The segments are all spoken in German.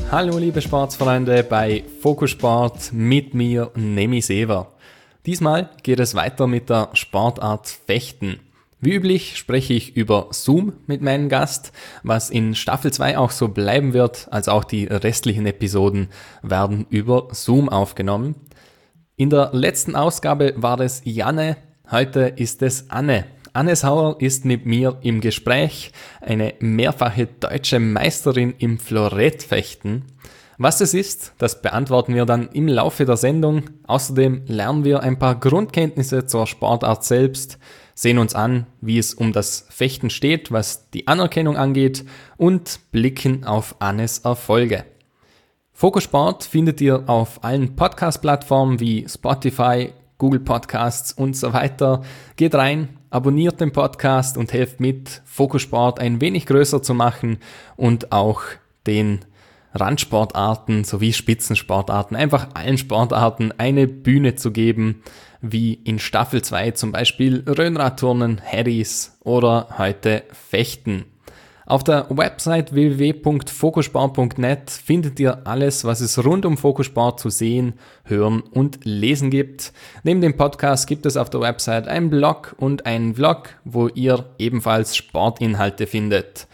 Hallo liebe Sportsfreunde bei Fokus Sport mit mir, Nemi Sever. Diesmal geht es weiter mit der Sportart Fechten. Wie üblich spreche ich über Zoom mit meinem Gast, was in Staffel 2 auch so bleiben wird, als auch die restlichen Episoden werden über Zoom aufgenommen. In der letzten Ausgabe war es Janne, heute ist es Anne. Anne Sauer ist mit mir im Gespräch, eine mehrfache deutsche Meisterin im Florettfechten. Was es ist, das beantworten wir dann im Laufe der Sendung. Außerdem lernen wir ein paar Grundkenntnisse zur Sportart selbst, sehen uns an, wie es um das Fechten steht, was die Anerkennung angeht und blicken auf Annes Erfolge. Fokus Sport findet ihr auf allen Podcast-Plattformen wie Spotify, Google Podcasts und so weiter. Geht rein, abonniert den Podcast und helft mit, Fokus Sport ein wenig größer zu machen und auch den Randsportarten sowie Spitzensportarten, einfach allen Sportarten eine Bühne zu geben, wie in Staffel 2 zum Beispiel Röhnradturnen, Harrys oder heute Fechten. Auf der Website www.fokussport.net findet ihr alles, was es rund um Fokus Sport zu sehen, hören und lesen gibt. Neben dem Podcast gibt es auf der Website einen Blog und einen Vlog, wo ihr ebenfalls Sportinhalte findet.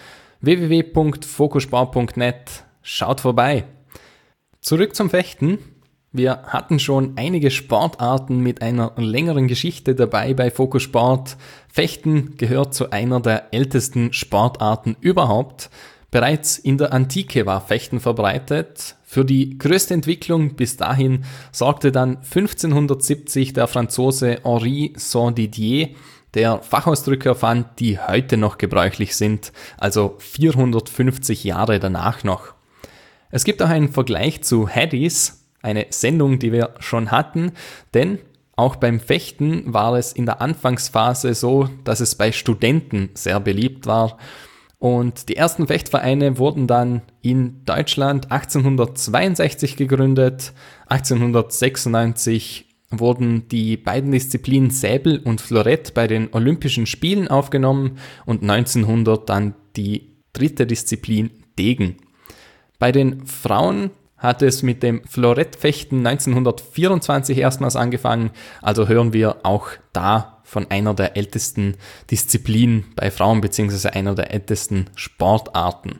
www.fokussport.net. Schaut vorbei. Zurück zum Fechten. Wir hatten schon einige Sportarten mit einer längeren Geschichte dabei bei Fokus Sport. Fechten gehört zu einer der ältesten Sportarten überhaupt. Bereits in der Antike war Fechten verbreitet. Für die größte Entwicklung bis dahin sorgte dann 1570 der Franzose Henri Saint-Didier, der Fachausdrücke erfand, die heute noch gebräuchlich sind, also 450 Jahre danach noch. Es gibt auch einen Vergleich zu Harrys, eine Sendung, die wir schon hatten, denn auch beim Fechten war es in der Anfangsphase so, dass es bei Studenten sehr beliebt war. Und die ersten Fechtvereine wurden dann in Deutschland 1862 gegründet. 1896 wurden die beiden Disziplinen Säbel und Florett bei den Olympischen Spielen aufgenommen und 1900 dann die dritte Disziplin Degen. Bei den Frauen hat es mit dem Florettfechten 1924 erstmals angefangen, also hören wir auch da von einer der ältesten Disziplinen bei Frauen bzw. einer der ältesten Sportarten.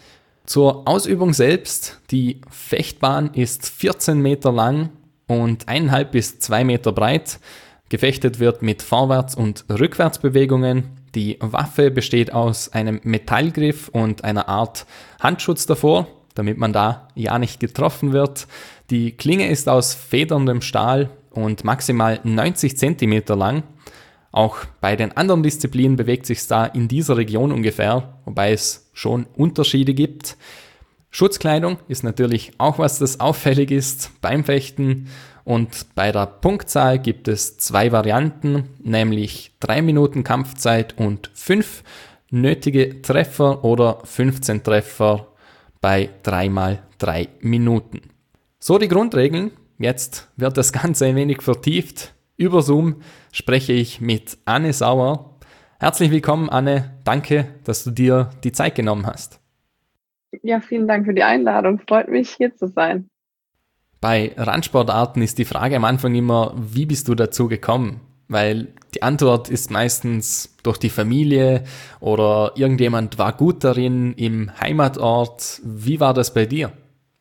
Zur Ausübung selbst, die Fechtbahn ist 14 Meter lang und 1,5 bis 2 Meter breit. Gefechtet wird mit Vorwärts- und Rückwärtsbewegungen. Die Waffe besteht aus einem Metallgriff und einer Art Handschutz davor, damit man da ja nicht getroffen wird. Die Klinge ist aus federndem Stahl und maximal 90 cm lang. Auch bei den anderen Disziplinen bewegt sich da in dieser Region ungefähr, wobei es schon Unterschiede gibt. Schutzkleidung ist natürlich auch was, das auffällig ist beim Fechten. Und bei der Punktzahl gibt es 2 Varianten, nämlich 3 Minuten Kampfzeit und 5 nötige Treffer oder 15 Treffer bei 3x3 Minuten. So die Grundregeln. Jetzt wird das Ganze ein wenig vertieft. Über Zoom spreche ich mit Anne Sauer. Herzlich willkommen, Anne. Danke, dass du dir die Zeit genommen hast. Ja, vielen Dank für die Einladung. Freut mich, hier zu sein. Bei Randsportarten ist die Frage am Anfang immer, wie bist du dazu gekommen? Weil die Antwort ist meistens durch die Familie oder irgendjemand war gut darin im Heimatort. Wie war das bei dir?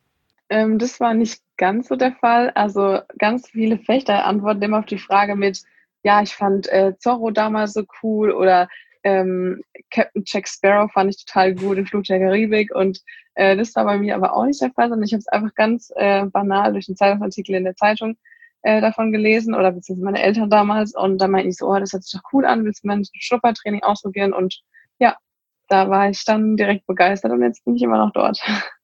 Das war nicht ganz so der Fall. Also ganz viele Fechter antworten immer auf die Frage mit, ja, ich fand Zorro damals so cool oder Captain Jack Sparrow fand ich total gut in Fluch der Karibik und das war bei mir aber auch nicht der Fall, sondern ich habe es einfach ganz banal durch einen Zeitungsartikel in der Zeitung davon gelesen oder beziehungsweise meine Eltern damals und dann meinte ich so, oh, das hört sich doch cool an, willst du mal ein Schnuppertraining ausprobieren und ja, da war ich dann direkt begeistert und jetzt bin ich immer noch dort.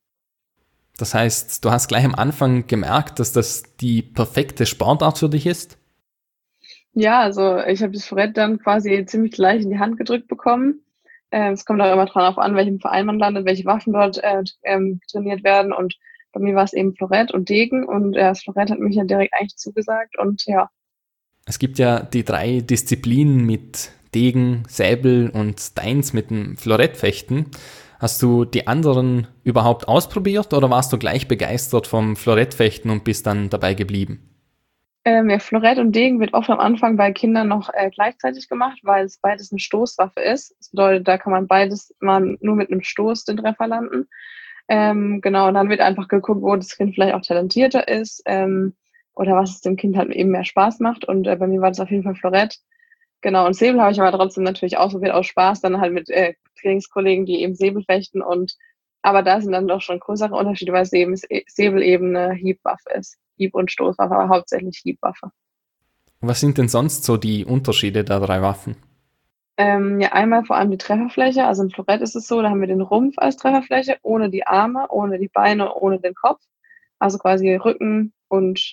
Das heißt, du hast gleich am Anfang gemerkt, dass das die perfekte Sportart für dich ist? Ja, also ich habe das Florett dann quasi ziemlich gleich in die Hand gedrückt bekommen. Es kommt auch immer darauf an, welchem Verein man landet, welche Waffen dort trainiert werden und bei mir war es eben Florett und Degen und das Florett hat mich ja direkt eigentlich zugesagt und ja. Es gibt ja die 3 Disziplinen mit Degen, Säbel und deins mit dem Florettfechten. Hast du die anderen überhaupt ausprobiert oder warst du gleich begeistert vom Florettfechten und bist dann dabei geblieben? Ja, Florett und Degen wird oft am Anfang bei Kindern noch gleichzeitig gemacht, weil es beides eine Stoßwaffe ist. Das bedeutet, da kann man beides mal nur mit einem Stoß den Treffer landen. Genau, und dann wird einfach geguckt, wo das Kind vielleicht auch talentierter ist, oder was es dem Kind halt eben mehr Spaß macht. Und bei mir war das auf jeden Fall Florett. Genau, und Säbel habe ich aber trotzdem natürlich ausprobiert aus Spaß, dann halt mit Trainingskollegen, die eben Säbel fechten. Aber da sind dann doch schon größere Unterschiede, weil Säbel eben eine Hiebwaffe ist. Hieb- und Stoßwaffe, aber hauptsächlich Hiebwaffe. Was sind denn sonst so die Unterschiede der drei Waffen? Ja, einmal vor allem die Trefferfläche. Also im Florett ist es so, da haben wir den Rumpf als Trefferfläche, ohne die Arme, ohne die Beine, ohne den Kopf. Also quasi Rücken und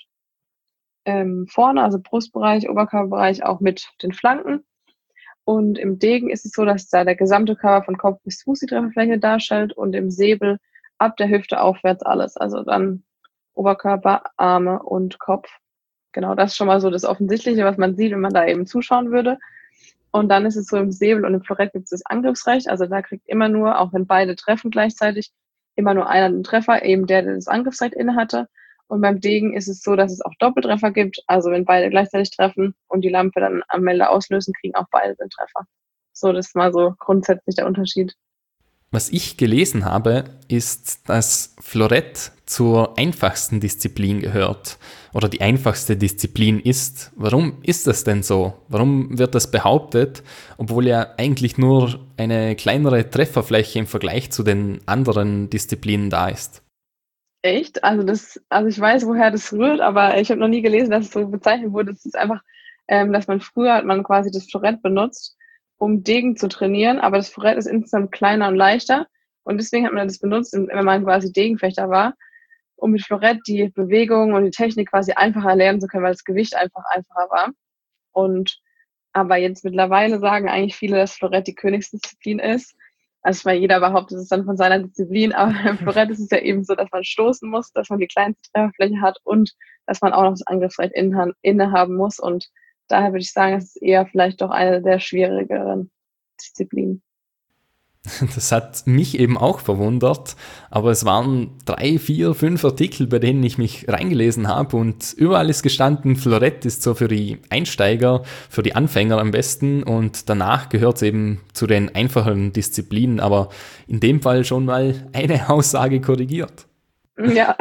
vorne, also Brustbereich, Oberkörperbereich, auch mit den Flanken. Und im Degen ist es so, dass da der gesamte Körper von Kopf bis Fuß die Trefferfläche darstellt und im Säbel ab der Hüfte aufwärts alles. Also dann Oberkörper, Arme und Kopf. Genau, das ist schon mal so das Offensichtliche, was man sieht, wenn man da eben zuschauen würde. Und dann ist es so, im Säbel und im Florett gibt es das Angriffsrecht. Also da kriegt immer nur, auch wenn beide treffen gleichzeitig, immer nur einer den Treffer, eben der das Angriffsrecht inne hatte. Und beim Degen ist es so, dass es auch Doppeltreffer gibt. Also wenn beide gleichzeitig treffen und die Lampe dann am Melder auslösen, kriegen auch beide den Treffer. So, das ist mal so grundsätzlich der Unterschied. Was ich gelesen habe, ist, dass Florett zur einfachsten Disziplin gehört oder die einfachste Disziplin ist. Warum ist das denn so? Warum wird das behauptet, obwohl ja eigentlich nur eine kleinere Trefferfläche im Vergleich zu den anderen Disziplinen da ist? Echt? Also ich weiß, woher das rührt, aber ich habe noch nie gelesen, dass es so bezeichnet wurde. Es ist einfach, dass man früher hat man quasi das Florett benutzt, um Degen zu trainieren, aber das Florett ist insgesamt kleiner und leichter und deswegen hat man das benutzt, wenn man quasi Degenfechter war, um mit Florett die Bewegung und die Technik quasi einfacher lernen zu können, weil das Gewicht einfach einfacher war. Und aber jetzt mittlerweile sagen eigentlich viele, dass Florett die Königsdisziplin ist. Also ich meine, jeder behauptet es dann von seiner Disziplin, aber im Florett ist es ja eben so, dass man stoßen muss, dass man die kleinste Trefferfläche hat und dass man auch noch das Angriffsrecht innehaben muss. Und daher würde ich sagen, es ist eher vielleicht doch eine der schwierigeren Disziplinen. Das hat mich eben auch verwundert, aber es waren 3, 4, 5 Artikel, bei denen ich mich reingelesen habe und überall ist gestanden, Florett ist so für die Einsteiger, für die Anfänger am besten und danach gehört es eben zu den einfacheren Disziplinen, aber in dem Fall schon mal eine Aussage korrigiert. Ja.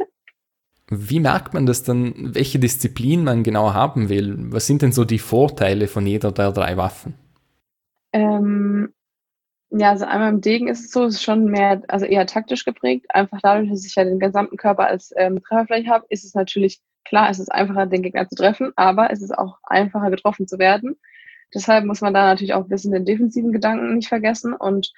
Wie merkt man das dann, welche Disziplin man genau haben will? Was sind denn so die Vorteile von jeder der drei Waffen? Ähm, Ja, also einmal im Degen ist es so, es ist schon mehr, also eher taktisch geprägt. Einfach dadurch, dass ich ja den gesamten Körper als Trefferfläche habe, ist es natürlich klar, es ist einfacher, den Gegner zu treffen, aber es ist auch einfacher, getroffen zu werden. Deshalb muss man da natürlich auch ein bisschen den defensiven Gedanken nicht vergessen. Und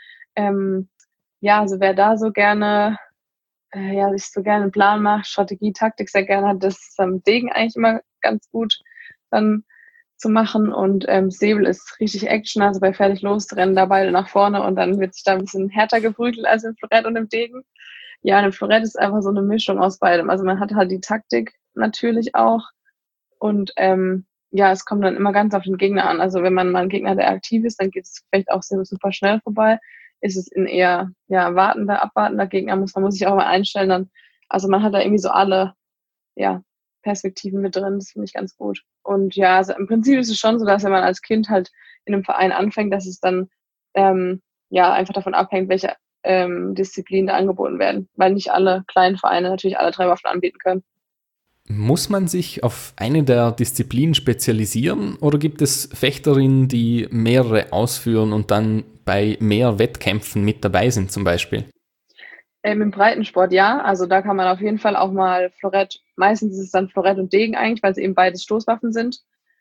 ja, also wer da so gerne, ja, sich so gerne einen Plan macht, Strategie, Taktik sehr gerne hat, das ist am Degen eigentlich immer ganz gut dann zu machen. Und Säbel ist richtig Action, also bei Fertig los rennen da beide nach vorne und dann wird sich da ein bisschen härter geprügelt als im Florett und im Degen. Ja, und im Florett ist einfach so eine Mischung aus beidem. Also man hat halt die Taktik natürlich auch und ja, es kommt dann immer ganz auf den Gegner an. Also wenn man mal einen Gegner hat, der aktiv ist, dann geht es vielleicht auch sehr super schnell vorbei. Ist es ein eher ja, abwartender Gegner, man muss sich auch mal einstellen. Dann, also man hat da irgendwie so alle ja, Perspektiven mit drin. Das finde ich ganz gut. Und ja, also im Prinzip ist es schon so, dass wenn man als Kind halt in einem Verein anfängt, dass es dann ja einfach davon abhängt, welche Disziplinen da angeboten werden, weil nicht alle kleinen Vereine natürlich alle drei Waffen anbieten können. Muss man sich auf eine der Disziplinen spezialisieren oder gibt es Fechterinnen, die mehrere ausführen und dann bei mehr Wettkämpfen mit dabei sind zum Beispiel? Im Breitensport ja, also da kann man auf jeden Fall auch mal Florett, meistens ist es dann Florett und Degen eigentlich, weil sie eben beides Stoßwaffen sind.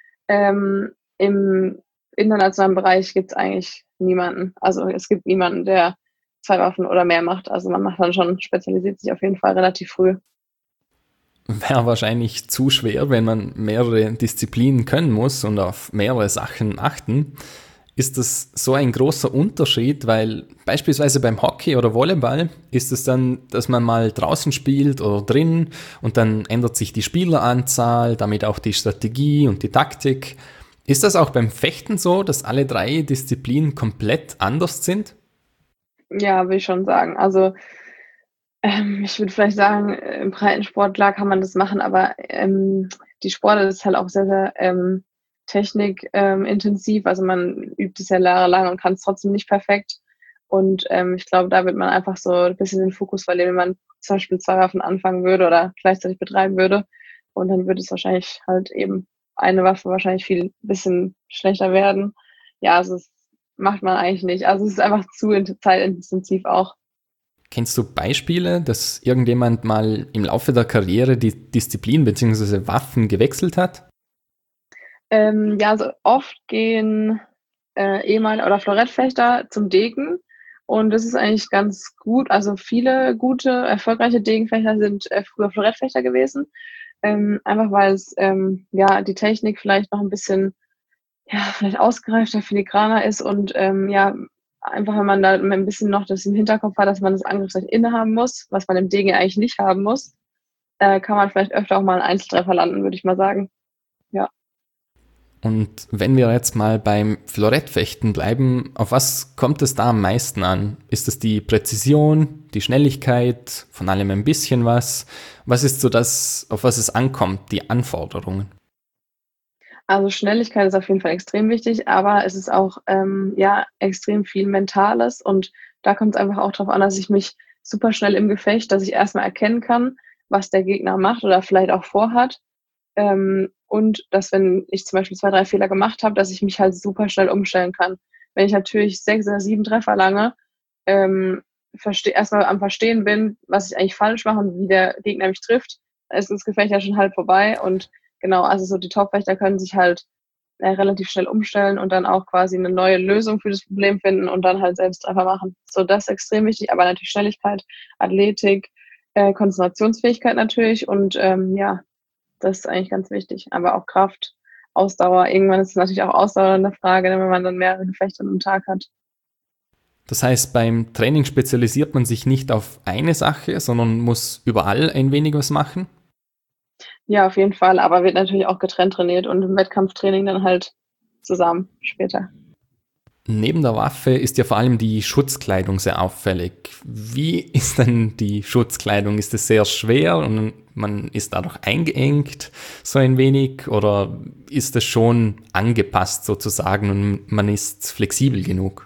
Im internationalen Bereich gibt es eigentlich niemanden. Also es gibt niemanden, der zwei Waffen oder mehr macht. Also man macht dann schon, spezialisiert sich auf jeden Fall relativ früh. Wäre wahrscheinlich zu schwer, wenn man mehrere Disziplinen können muss und auf mehrere Sachen achten. Ist das so ein großer Unterschied, weil beispielsweise beim Hockey oder Volleyball ist es dann, dass man mal draußen spielt oder drin und dann ändert sich die Spieleranzahl, damit auch die Strategie und die Taktik. Ist das auch beim Fechten so, dass alle drei Disziplinen komplett anders sind? Ja, würde ich schon sagen. Also, ich würde vielleicht sagen, im Breitensport, klar kann man das machen, aber, die Sportart ist halt auch sehr, sehr, technik intensiv. Also, man übt es ja jahrelang und kann es trotzdem nicht perfekt. Und, ich glaube, da wird man einfach so ein bisschen den Fokus verlieren, wenn man zum Beispiel 2 Waffen anfangen würde oder gleichzeitig betreiben würde. Und dann würde es wahrscheinlich halt eben eine Waffe wahrscheinlich viel bisschen schlechter werden. Ja, also, das macht man eigentlich nicht. Also, es ist einfach zu zeitintensiv auch. Kennst du Beispiele, dass irgendjemand mal im Laufe der Karriere die Disziplin bzw. Waffen gewechselt hat? Ja, also oft gehen, oder Florettfechter zum Degen und das ist eigentlich ganz gut. Also, viele gute, erfolgreiche Degenfechter sind, früher Florettfechter gewesen, einfach weil es, ja, die Technik vielleicht noch ein bisschen, ja, vielleicht ausgereifter, filigraner ist und, ja, einfach wenn man da ein bisschen noch das im Hinterkopf hat, dass man das Angriffsrecht innehaben muss, was man im Degen ja eigentlich nicht haben muss, kann man vielleicht öfter auch mal 'n Einzeltreffer landen, würde ich mal sagen. Ja. Und wenn wir jetzt mal beim Florettfechten bleiben, auf was kommt es da am meisten an? Ist es die Präzision, die Schnelligkeit, von allem ein bisschen was? Was ist so das, auf was es ankommt, die Anforderungen? Also, Schnelligkeit ist auf jeden Fall extrem wichtig, aber es ist auch, ja, extrem viel Mentales und da kommt es einfach auch drauf an, dass ich mich super schnell im Gefecht dass ich erst mal erkennen kann, was der Gegner macht oder vielleicht auch vorhat. Und dass, wenn ich zum Beispiel 2 3 Fehler gemacht habe, dass ich mich halt super schnell umstellen kann. Wenn ich natürlich 6 oder 7 Treffer lange, erst mal am Verstehen bin, was ich eigentlich falsch mache und wie der Gegner mich trifft, dann ist das Gefecht ja schon halb vorbei und genau, also so die Topfechter können sich halt, relativ schnell umstellen und dann auch quasi 'ne neue Lösung für das Problem finden und dann halt selbst Treffer machen. So, das ist extrem wichtig, aber natürlich Schnelligkeit, Athletik, Konzentrationsfähigkeit natürlich und, ja, das ist eigentlich ganz wichtig. Aber auch Kraft, Ausdauer. Irgendwann ist es natürlich auch Ausdauer 'ne Frage, ne, wenn man dann mehrere Gefechte am Tag hat. Das heißt, beim Training spezialisiert man sich nicht auf eine Sache, sondern muss überall ein wenig was machen? Ja, auf jeden Fall, aber wird natürlich auch getrennt trainiert und im Wettkampftraining dann halt zusammen später. Neben der Waffe ist ja vor allem die Schutzkleidung sehr auffällig. Wie ist denn die Schutzkleidung? Ist es sehr schwer und man ist dadurch eingeengt so ein wenig oder ist es schon angepasst sozusagen und man ist flexibel genug?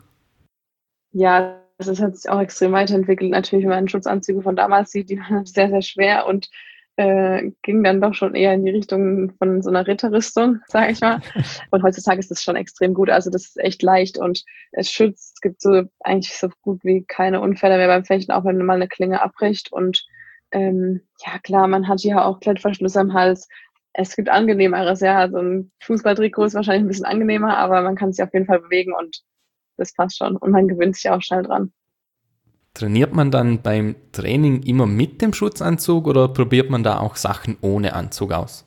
Ja, also es hat sich auch extrem weiterentwickelt. Natürlich, wenn man Schutzanzüge von damals sieht, die waren sehr, sehr schwer und, gingen dann doch schon eher in die Richtung von so 'ner Ritterrüstung, sage ich mal. Und heutzutage ist das schon extrem gut. Also, das ist echt leicht und es schützt. Es gibt so eigentlich so gut wie keine Unfälle mehr beim Fechten, auch wenn mal 'ne Klinge abbricht und, ja klar, man hat hier auch Klettverschlüsse am Hals. Es gibt angenehmeres, ja. So 'n Fußballtrikot ist wahrscheinlich 'n bisschen angenehmer, aber man kann sich auf jeden Fall bewegen und das passt schon und man gewöhnt sich auch schnell dran. Trainiert man dann beim Training immer mit dem Schutzanzug oder probiert man da auch Sachen ohne Anzug aus?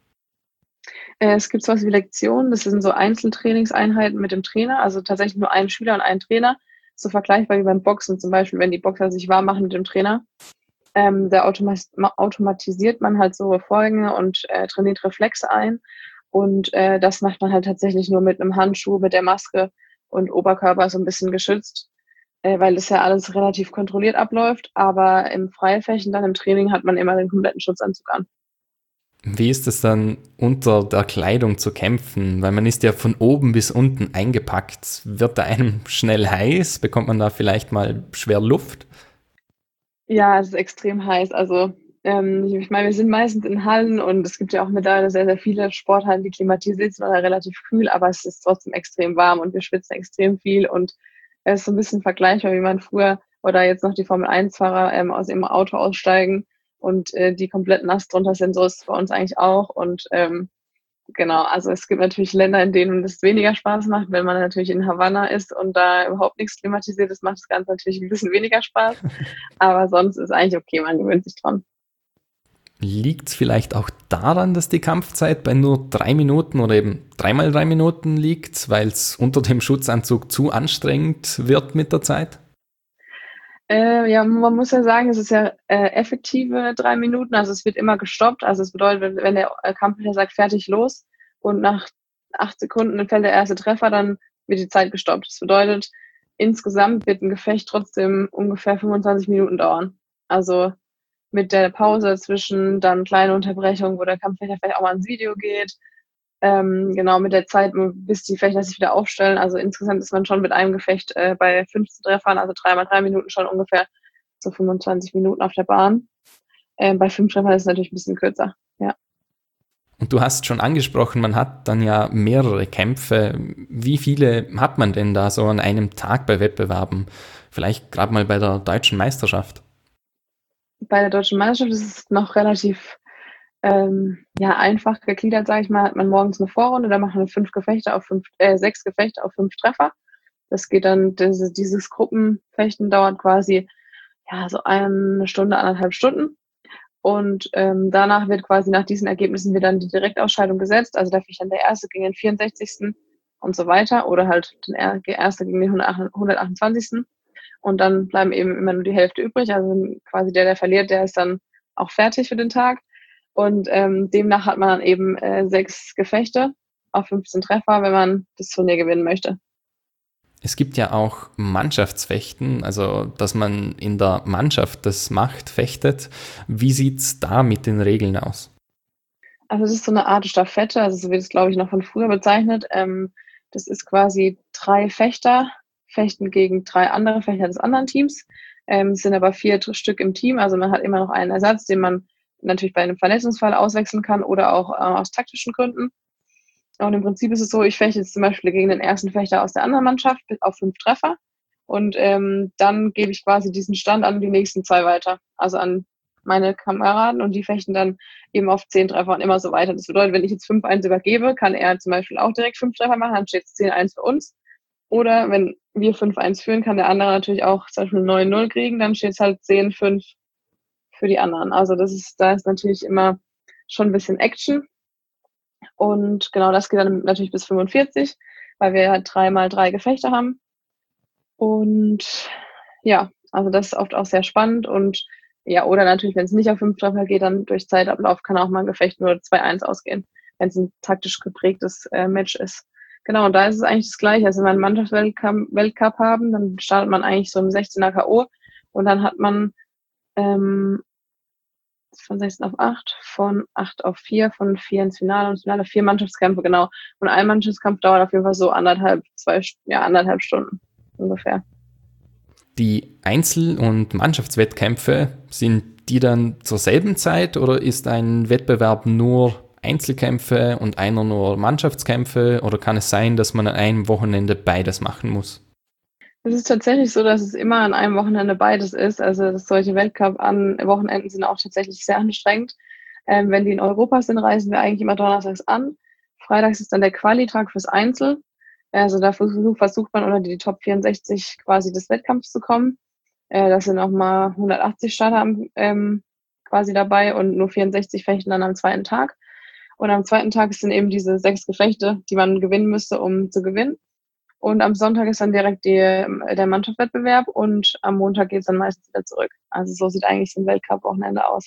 Es gibt so was wie Lektionen, das sind so Einzeltrainingseinheiten mit dem Trainer, also tatsächlich nur ein Schüler und ein Trainer, so vergleichbar wie beim Boxen zum Beispiel, wenn die Boxer sich warm machen mit dem Trainer. Da automatisiert man halt so Vorgänge und, trainiert Reflexe ein und, das macht man halt tatsächlich nur mit 'nem Handschuh, mit der Maske und Oberkörper so 'n bisschen geschützt, weil das ja alles relativ kontrolliert abläuft, aber im Freifechten dann im Training hat man immer den kompletten Schutzanzug an. Wie ist es dann unter der Kleidung zu kämpfen? Weil man ist ja von oben bis unten eingepackt. Wird da einem schnell heiß? Bekommt man da vielleicht mal schwer Luft? Ja, es ist extrem heiß. Also, ich meine, wir sind meistens in Hallen und es gibt ja auch mittlerweile sehr, sehr viele Sporthallen, die klimatisiert sind oder relativ kühl, aber es ist trotzdem extrem warm und wir schwitzen extrem viel und es ist so ein bisschen vergleichbar, wie man früher oder jetzt noch die Formel-1-Fahrer, aus ihrem Auto aussteigen und, die komplett nass drunter sind. So ist es bei uns eigentlich auch und, genau, also es gibt natürlich Länder, in denen es weniger Spaß macht. Wenn man natürlich in Havanna ist und da überhaupt nichts klimatisiert ist, macht das Ganze natürlich ein bisschen weniger Spaß. Aber sonst ist eigentlich okay, man gewöhnt sich dran. Liegt es vielleicht auch daran, dass die Kampfzeit bei nur 3 Minuten oder eben 3 mal 3 Minuten liegt, weil es unter dem Schutzanzug zu anstrengend wird mit der Zeit? Ja, man muss ja sagen, es ist ja, effektive 3 Minuten, also es wird immer gestoppt. Also, es bedeutet, wenn der, Kampfrichter sagt: „Fertig, los“ und nach 8 Sekunden fällt der erste Treffer, dann wird die Zeit gestoppt. Das bedeutet, insgesamt wird ein Gefecht trotzdem ungefähr 25 Minuten dauern. Also mit der Pause dazwischen, dann kleine Unterbrechung, wo der Kampfrichter vielleicht auch mal ins Video geht. Genau, mit der Zeit, bis die Fechter sich wieder aufstellen. Also insgesamt ist man schon mit einem Gefecht bei 15 Treffern, also 3x3 Minuten schon ungefähr so 25 Minuten auf der Bahn. Bei 5 Treffern ist es natürlich ein bisschen kürzer, ja. Und du hast schon angesprochen, man hat dann ja mehrere Kämpfe. Wie viele hat man denn da so an einem Tag bei Wettbewerben? Vielleicht gerade mal bei der deutschen Meisterschaft. Bei der deutschen Meisterschaft ist es noch relativ ja, einfach gegliedert, sage ich mal. Hat man morgens eine Vorrunde, da machen wir 6 Gefechte auf 5 Treffer. Das geht dann, dieses Gruppenfechten dauert quasi ja so 1 Stunde, 1,5 Stunden. Und danach wird quasi nach diesen Ergebnissen wird dann die Direktausscheidung gesetzt. Also da ficht dann der Erste gegen den 64. und so weiter. Oder halt der Erste gegen den 128. Und dann bleiben eben immer nur die Hälfte übrig. Also quasi der verliert, der ist dann auch fertig für den Tag. Und demnach hat man dann eben 6 Gefechte auf 15 Treffer, wenn man das Turnier gewinnen möchte. Es gibt ja auch Mannschaftsfechten, also dass man in der Mannschaft das macht, fechtet. Wie sieht's da mit den Regeln aus? Also es ist so eine Art Staffette, also so wird es, glaube ich, noch von früher bezeichnet. Das ist quasi 3 Fechter fechten gegen 3 andere Fechter des anderen Teams. Es sind aber 4 Stück im Team, also man hat immer noch einen Ersatz, den man natürlich bei einem Verletzungsfall auswechseln kann oder auch aus taktischen Gründen. Und im Prinzip ist es so, ich fechte jetzt zum Beispiel gegen den ersten Fechter aus der anderen Mannschaft auf 5 Treffer und dann gebe ich quasi diesen Stand an die nächsten 2 weiter, also an meine Kameraden, und die fechten dann eben auf 10 Treffer und immer so weiter. Das bedeutet, wenn ich jetzt 5-1 übergebe, kann er zum Beispiel auch direkt 5 Treffer machen, dann steht es 10-1 für uns. Oder wenn wir 5-1 führen, kann der andere natürlich auch zum Beispiel 9-0 kriegen, dann steht es halt 10-5 für die anderen. Also da ist natürlich immer schon ein bisschen Action. Und genau, das geht dann natürlich bis 45, weil wir halt 3x3 Gefechte haben. Und ja, also das ist oft auch sehr spannend. Und ja, oder natürlich, wenn es nicht auf 5 Treffer geht, dann durch Zeitablauf kann auch mal ein Gefecht nur 2-1 ausgehen, wenn es ein taktisch geprägtes Match ist. Genau, und da ist es eigentlich das Gleiche. Also wenn wir einen Mannschaftsweltcup haben, dann startet man eigentlich so im 16er K.O. und dann hat man von 16 auf 8, von 8 auf 4, von 4 ins Finale und ins Finale 4 Mannschaftskämpfe, genau. Und ein Mannschaftskampf dauert auf jeden Fall so 1,5 Stunden ungefähr. Die Einzel- und Mannschaftswettkämpfe, sind die dann zur selben Zeit oder ist ein Wettbewerb nur Einzelkämpfe und einer nur Mannschaftskämpfe, oder kann es sein, dass man an einem Wochenende beides machen muss? Es ist tatsächlich so, dass es immer an einem Wochenende beides ist. Also solche Weltcup-Wochenenden sind auch tatsächlich sehr anstrengend. Wenn die in Europa sind, reisen wir eigentlich immer donnerstags an. Freitags ist dann der Quali-Tag fürs Einzel. Also da versucht man unter die Top 64 quasi des Wettkampfs zu kommen. Da sind auch mal 180 Starter quasi dabei und nur 64 fechten dann am zweiten Tag. Und am zweiten Tag sind eben diese 6 Gefechte, die man gewinnen müsste, um zu gewinnen. Und am Sonntag ist dann direkt der Mannschaftswettbewerb und am Montag geht es dann meistens wieder zurück. Also so sieht eigentlich so ein Weltcup-Wochenende aus.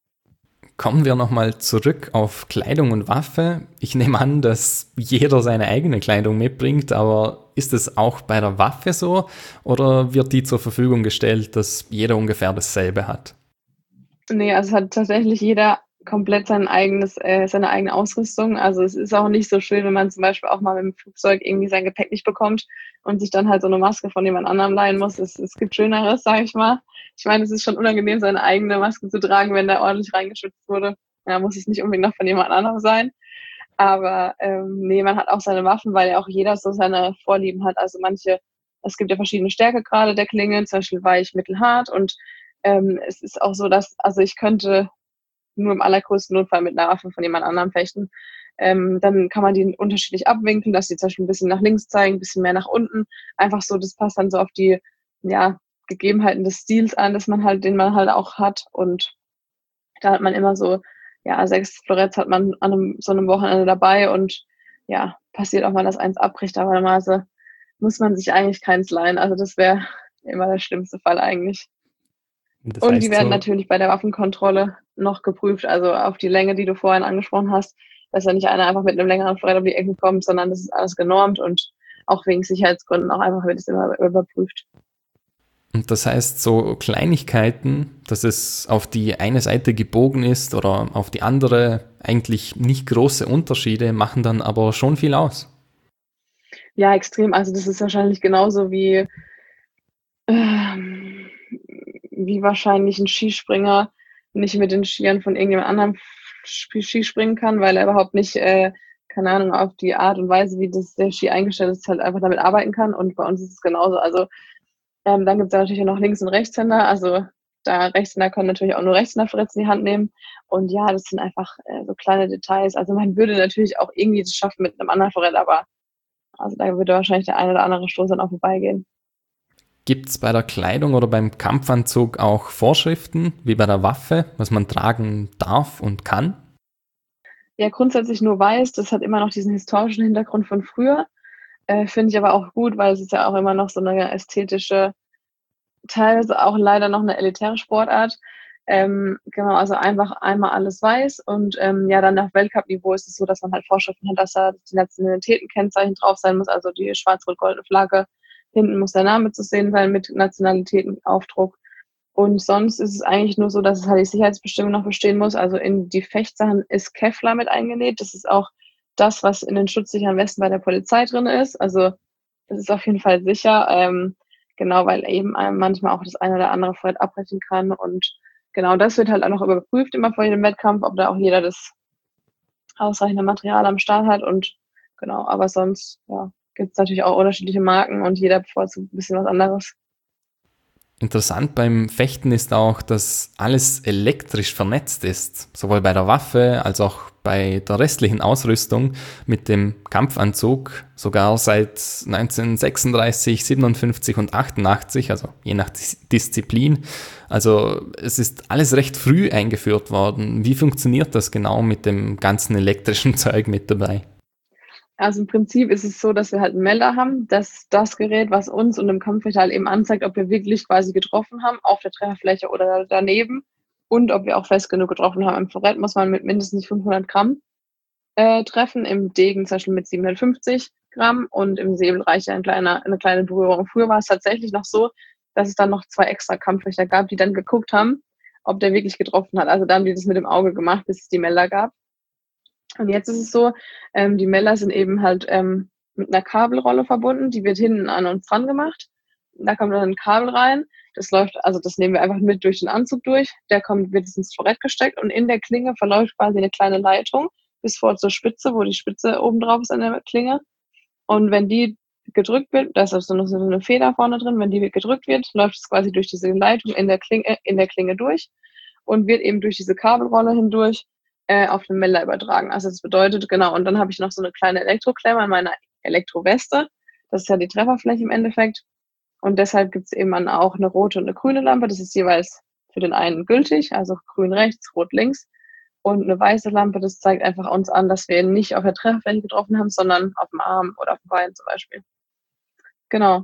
Kommen wir nochmal zurück auf Kleidung und Waffe. Ich nehme an, dass jeder seine eigene Kleidung mitbringt, aber ist es auch bei der Waffe so oder wird die zur Verfügung gestellt, dass jeder ungefähr dasselbe hat? Nee, also hat tatsächlich jeder komplett seine eigene Ausrüstung. Also es ist auch nicht so schön, wenn man zum Beispiel auch mal mit dem Flugzeug irgendwie sein Gepäck nicht bekommt und sich dann halt so eine Maske von jemand anderem leihen muss. Es gibt Schöneres, sage ich mal. Ich meine, es ist schon unangenehm, seine eigene Maske zu tragen, wenn da ordentlich reingeschützt wurde. Ja, muss es nicht unbedingt noch von jemand anderem sein. Aber nee, man hat auch seine Waffen, weil ja auch jeder so seine Vorlieben hat. Also es gibt ja verschiedene Stärkegrade der Klingen, zum Beispiel weich, mittel, hart. Und es ist auch so, also ich könnte nur im allergrößten Notfall mit einer Waffe von jemand anderem fechten. Dann kann man die unterschiedlich abwinkeln, dass die zum Beispiel ein bisschen nach links zeigen, ein bisschen mehr nach unten. Einfach so, das passt dann so auf die ja, Gegebenheiten des Stils an, den man halt auch hat. Und da hat man immer so, ja, 6 Floretts hat man an so einem Wochenende dabei und ja, passiert auch mal, dass eins abbricht, aber normalerweise muss man sich eigentlich keins leihen. Also das wäre immer der schlimmste Fall eigentlich. Das Und die heißt werden so, natürlich bei der Waffenkontrolle noch geprüft, also auf die Länge, die du vorhin angesprochen hast, dass ja nicht einer einfach mit einem längeren Florett um die Ecke kommt, sondern das ist alles genormt und auch wegen Sicherheitsgründen auch einfach wird es immer überprüft. Und das heißt, so Kleinigkeiten, dass es auf die eine Seite gebogen ist oder auf die andere, eigentlich nicht große Unterschiede, machen dann aber schon viel aus. Ja, extrem. Also, das ist wahrscheinlich genauso ähm, wie wahrscheinlich 'n Skispringer nicht mit den Skiern von irgendjemand anderem Ski springen kann, weil er überhaupt nicht, keine Ahnung, auf die Art und Weise, wie das der Ski eingestellt ist, halt einfach damit arbeiten kann. Und bei uns ist es genauso. Also, dann gibt's ja natürlich auch noch Links und Rechtshänder. Also, da Rechtshänder können natürlich auch nur Rechtshänder Verletzt in die Hand nehmen. Und ja, das sind einfach, so kleine Details. Also, man würde natürlich auch irgendwie das schaffen mit 'nem anderen Forell, aber also, da würde wahrscheinlich der ein oder andere Stoß dann auch vorbeigehen. Gibt es bei der Kleidung oder beim Kampfanzug auch Vorschriften, wie bei der Waffe, was man tragen darf und kann? Ja, grundsätzlich nur weiß, das hat immer noch diesen historischen Hintergrund von früher. Finde ich aber auch gut, weil es ist ja auch immer noch so 'ne ästhetische, teilweise auch leider noch 'ne elitäre Sportart. Genau, also einfach einmal alles weiß und, ja, dann auf Weltcup-Niveau ist es so, dass man halt Vorschriften hat, dass da die Nationalitätenkennzeichen drauf sein muss, also die schwarz-rot-goldene Flagge. Hinten muss der Name zu sehen sein mit Nationalitätenaufdruck. Und sonst ist es eigentlich nur so, dass es halt die Sicherheitsbestimmung noch bestehen muss. Also, in die Fechtsachen ist Kevlar mit eingenäht. Das ist auch das, was in den schutzsicheren Westen bei der Polizei drin ist. Also, das ist auf jeden Fall sicher, genau, weil eben einem manchmal auch das eine oder andere vielleicht abbrechen kann. Und genau, das wird halt auch noch überprüft immer vor jedem Wettkampf, ob da auch jeder das ausreichende Material am Start hat und genau, aber sonst, ja, gibt's natürlich auch unterschiedliche Marken und jeder bevorzugt 'n bisschen was anderes. Interessant beim Fechten ist auch, dass alles elektrisch vernetzt ist, sowohl bei der Waffe als auch bei der restlichen Ausrüstung mit dem Kampfanzug, sogar seit 1936, 57 und 88, also je nach Disziplin. Also es ist alles recht früh eingeführt worden. Wie funktioniert das genau mit dem ganzen elektrischen Zeug mit dabei? Also, im Prinzip ist es so, dass wir halt 'n Melder haben, dass das Gerät, was uns und dem Kampfrichter halt eben anzeigt, ob wir wirklich quasi getroffen haben auf der Trefferfläche oder daneben und ob wir auch fest genug getroffen haben. Im Florett muss man mit mindestens 500 Gramm treffen, im Degen zum Beispiel mit 750 Gramm und im Säbel reicht ja 'ne kleine Berührung. Früher war es tatsächlich noch so, dass es dann noch 2 extra Kampfrichter gab, die dann geguckt haben, ob der wirklich getroffen hat. Also, da haben die das mit dem Auge gemacht, bis es die Melder gab. Und jetzt ist es so, die Melder sind eben halt, mit 'ner Kabelrolle verbunden, die wird hinten an uns dran gemacht. Da kommt dann 'n Kabel rein. Das läuft also, das nehmen wir einfach mit durch den Anzug durch. Der wird ins Florett gesteckt und in der Klinge verläuft quasi 'ne kleine Leitung bis vor zur Spitze, wo die Spitze oben drauf ist an der Klinge. Und wenn die gedrückt wird, da ist also noch so 'ne Feder vorne drin, wenn die gedrückt wird, läuft es quasi durch diese Leitung in der Klinge durch und wird eben durch diese Kabelrolle hindurch, auf den Melder übertragen. Also, das bedeutet genau, und dann habe ich noch so 'ne kleine Elektroklemme an meiner Elektroweste. Das ist ja die Trefferfläche im Endeffekt. Und deshalb gibt's eben dann auch 'ne rote und 'ne grüne Lampe. Das ist jeweils für den einen gültig, also grün rechts, rot links. Und 'ne weiße Lampe, das zeigt einfach uns an, dass wir ihn nicht auf der Trefferfläche getroffen haben, sondern auf'm Arm oder auf'm Bein zum Beispiel. Genau.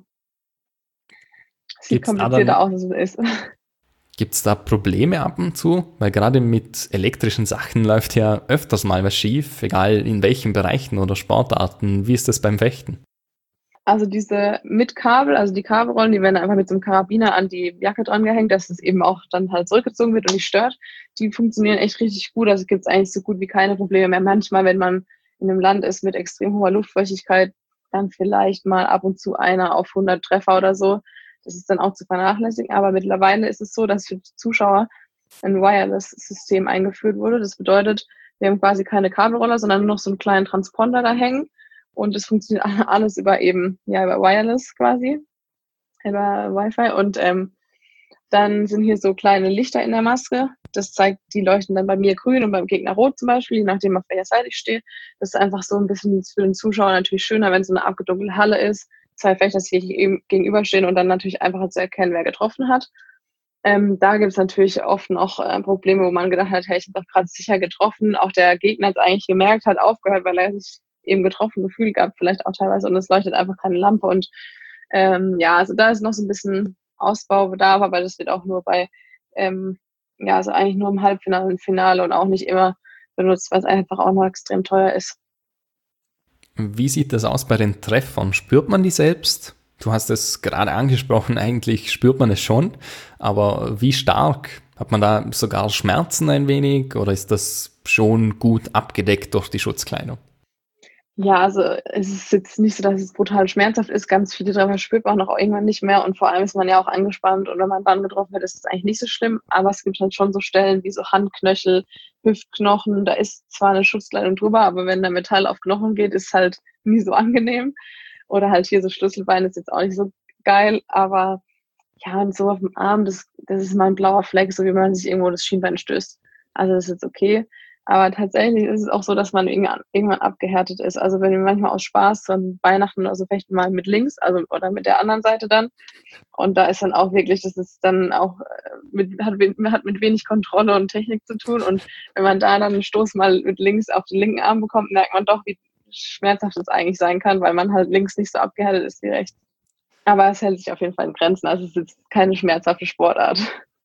Sieht Gibt es da komplizierter dann aus, als es ist. Gibt es da Probleme ab und zu? Weil gerade mit elektrischen Sachen läuft ja öfters mal was schief, egal in welchen Bereichen oder Sportarten. Wie ist das beim Fechten? Also, diese mit Kabel, also die Kabelrollen, die werden einfach mit so 'nem Karabiner an die Jacke drangehängt, dass es eben auch dann halt zurückgezogen wird und nicht stört. Die funktionieren echt richtig gut. Also, gibt's eigentlich so gut wie keine Probleme mehr. Manchmal, wenn man in 'nem Land ist mit extrem hoher Luftfeuchtigkeit, dann vielleicht mal ab und zu einer auf 100 Treffer oder so. Das ist dann auch zu vernachlässigen. Aber mittlerweile ist es so, dass für die Zuschauer 'n Wireless-System eingeführt wurde. Das bedeutet, wir haben quasi keine Kabelroller, sondern nur noch so 'n kleinen Transponder da hängen. Und es funktioniert alles über eben ja, über Wireless quasi, über Wi-Fi und, dann sind hier so kleine Lichter in der Maske. Das zeigt die leuchten dann bei mir grün und beim Gegner rot zum Beispiel, je nachdem, auf welcher Seite ich stehe. Das ist einfach so 'n bisschen für den Zuschauer natürlich schöner, wenn so 'ne abgedunkelte Halle ist, 2 Fechter sich eben gegenüberstehen und dann natürlich einfacher zu erkennen, wer getroffen hat. Da gibt's natürlich oft noch, Probleme, wo man gedacht hat: „Hey, ich habe doch grad sicher getroffen." Auch der Gegner hat's eigentlich gemerkt, hat aufgehört, weil er sich eben getroffen gefühlt gehabt, vielleicht auch teilweise, und es leuchtet einfach keine Lampe und, ja, also da ist noch so 'n bisschen Ausbaubedarf, aber das wird auch nur bei, ja, also eigentlich nur im Halbfinale und Finale und auch nicht immer benutzt, weil's einfach auch noch extrem teuer ist. Wie sieht das aus bei den Treffern? Spürt man die selbst? Du hast es gerade angesprochen, eigentlich spürt man es schon, aber wie stark? Hat man da sogar Schmerzen ein wenig oder ist das schon gut abgedeckt durch die Schutzkleidung? Ja, also es ist jetzt nicht so, dass es brutal schmerzhaft ist. Ganz viele Treffer spürt man auch irgendwann nicht mehr und vor allem ist man ja auch angespannt und wenn man dann getroffen wird, ist es eigentlich nicht so schlimm. Aber es gibt halt schon so Stellen wie so Handknöchel, Hüftknochen. Da ist zwar eine Schutzkleidung drüber, aber wenn da Metall auf Knochen geht, ist halt nie so angenehm. Oder halt hier so Schlüsselbein ist jetzt auch nicht so geil, aber ja, und so auf dem Arm, das ist mal ein blauer Fleck, so wie man sich irgendwo das Schienbein stößt. Also das ist jetzt okay. Aber tatsächlich ist es auch so, dass man irgendwann abgehärtet ist. Also wenn wir manchmal aus Spaß so an Weihnachten oder so fechten mal mit links, also oder mit der anderen Seite dann. Und da ist dann auch wirklich, das ist dann auch hat mit wenig Kontrolle und Technik zu tun. Und wenn man da dann einen Stoß mal mit links auf den linken Arm bekommt, merkt man doch, wie schmerzhaft es eigentlich sein kann, weil man halt links nicht so abgehärtet ist wie rechts. Aber es hält sich auf jeden Fall in Grenzen. Also es ist jetzt keine schmerzhafte Sportart.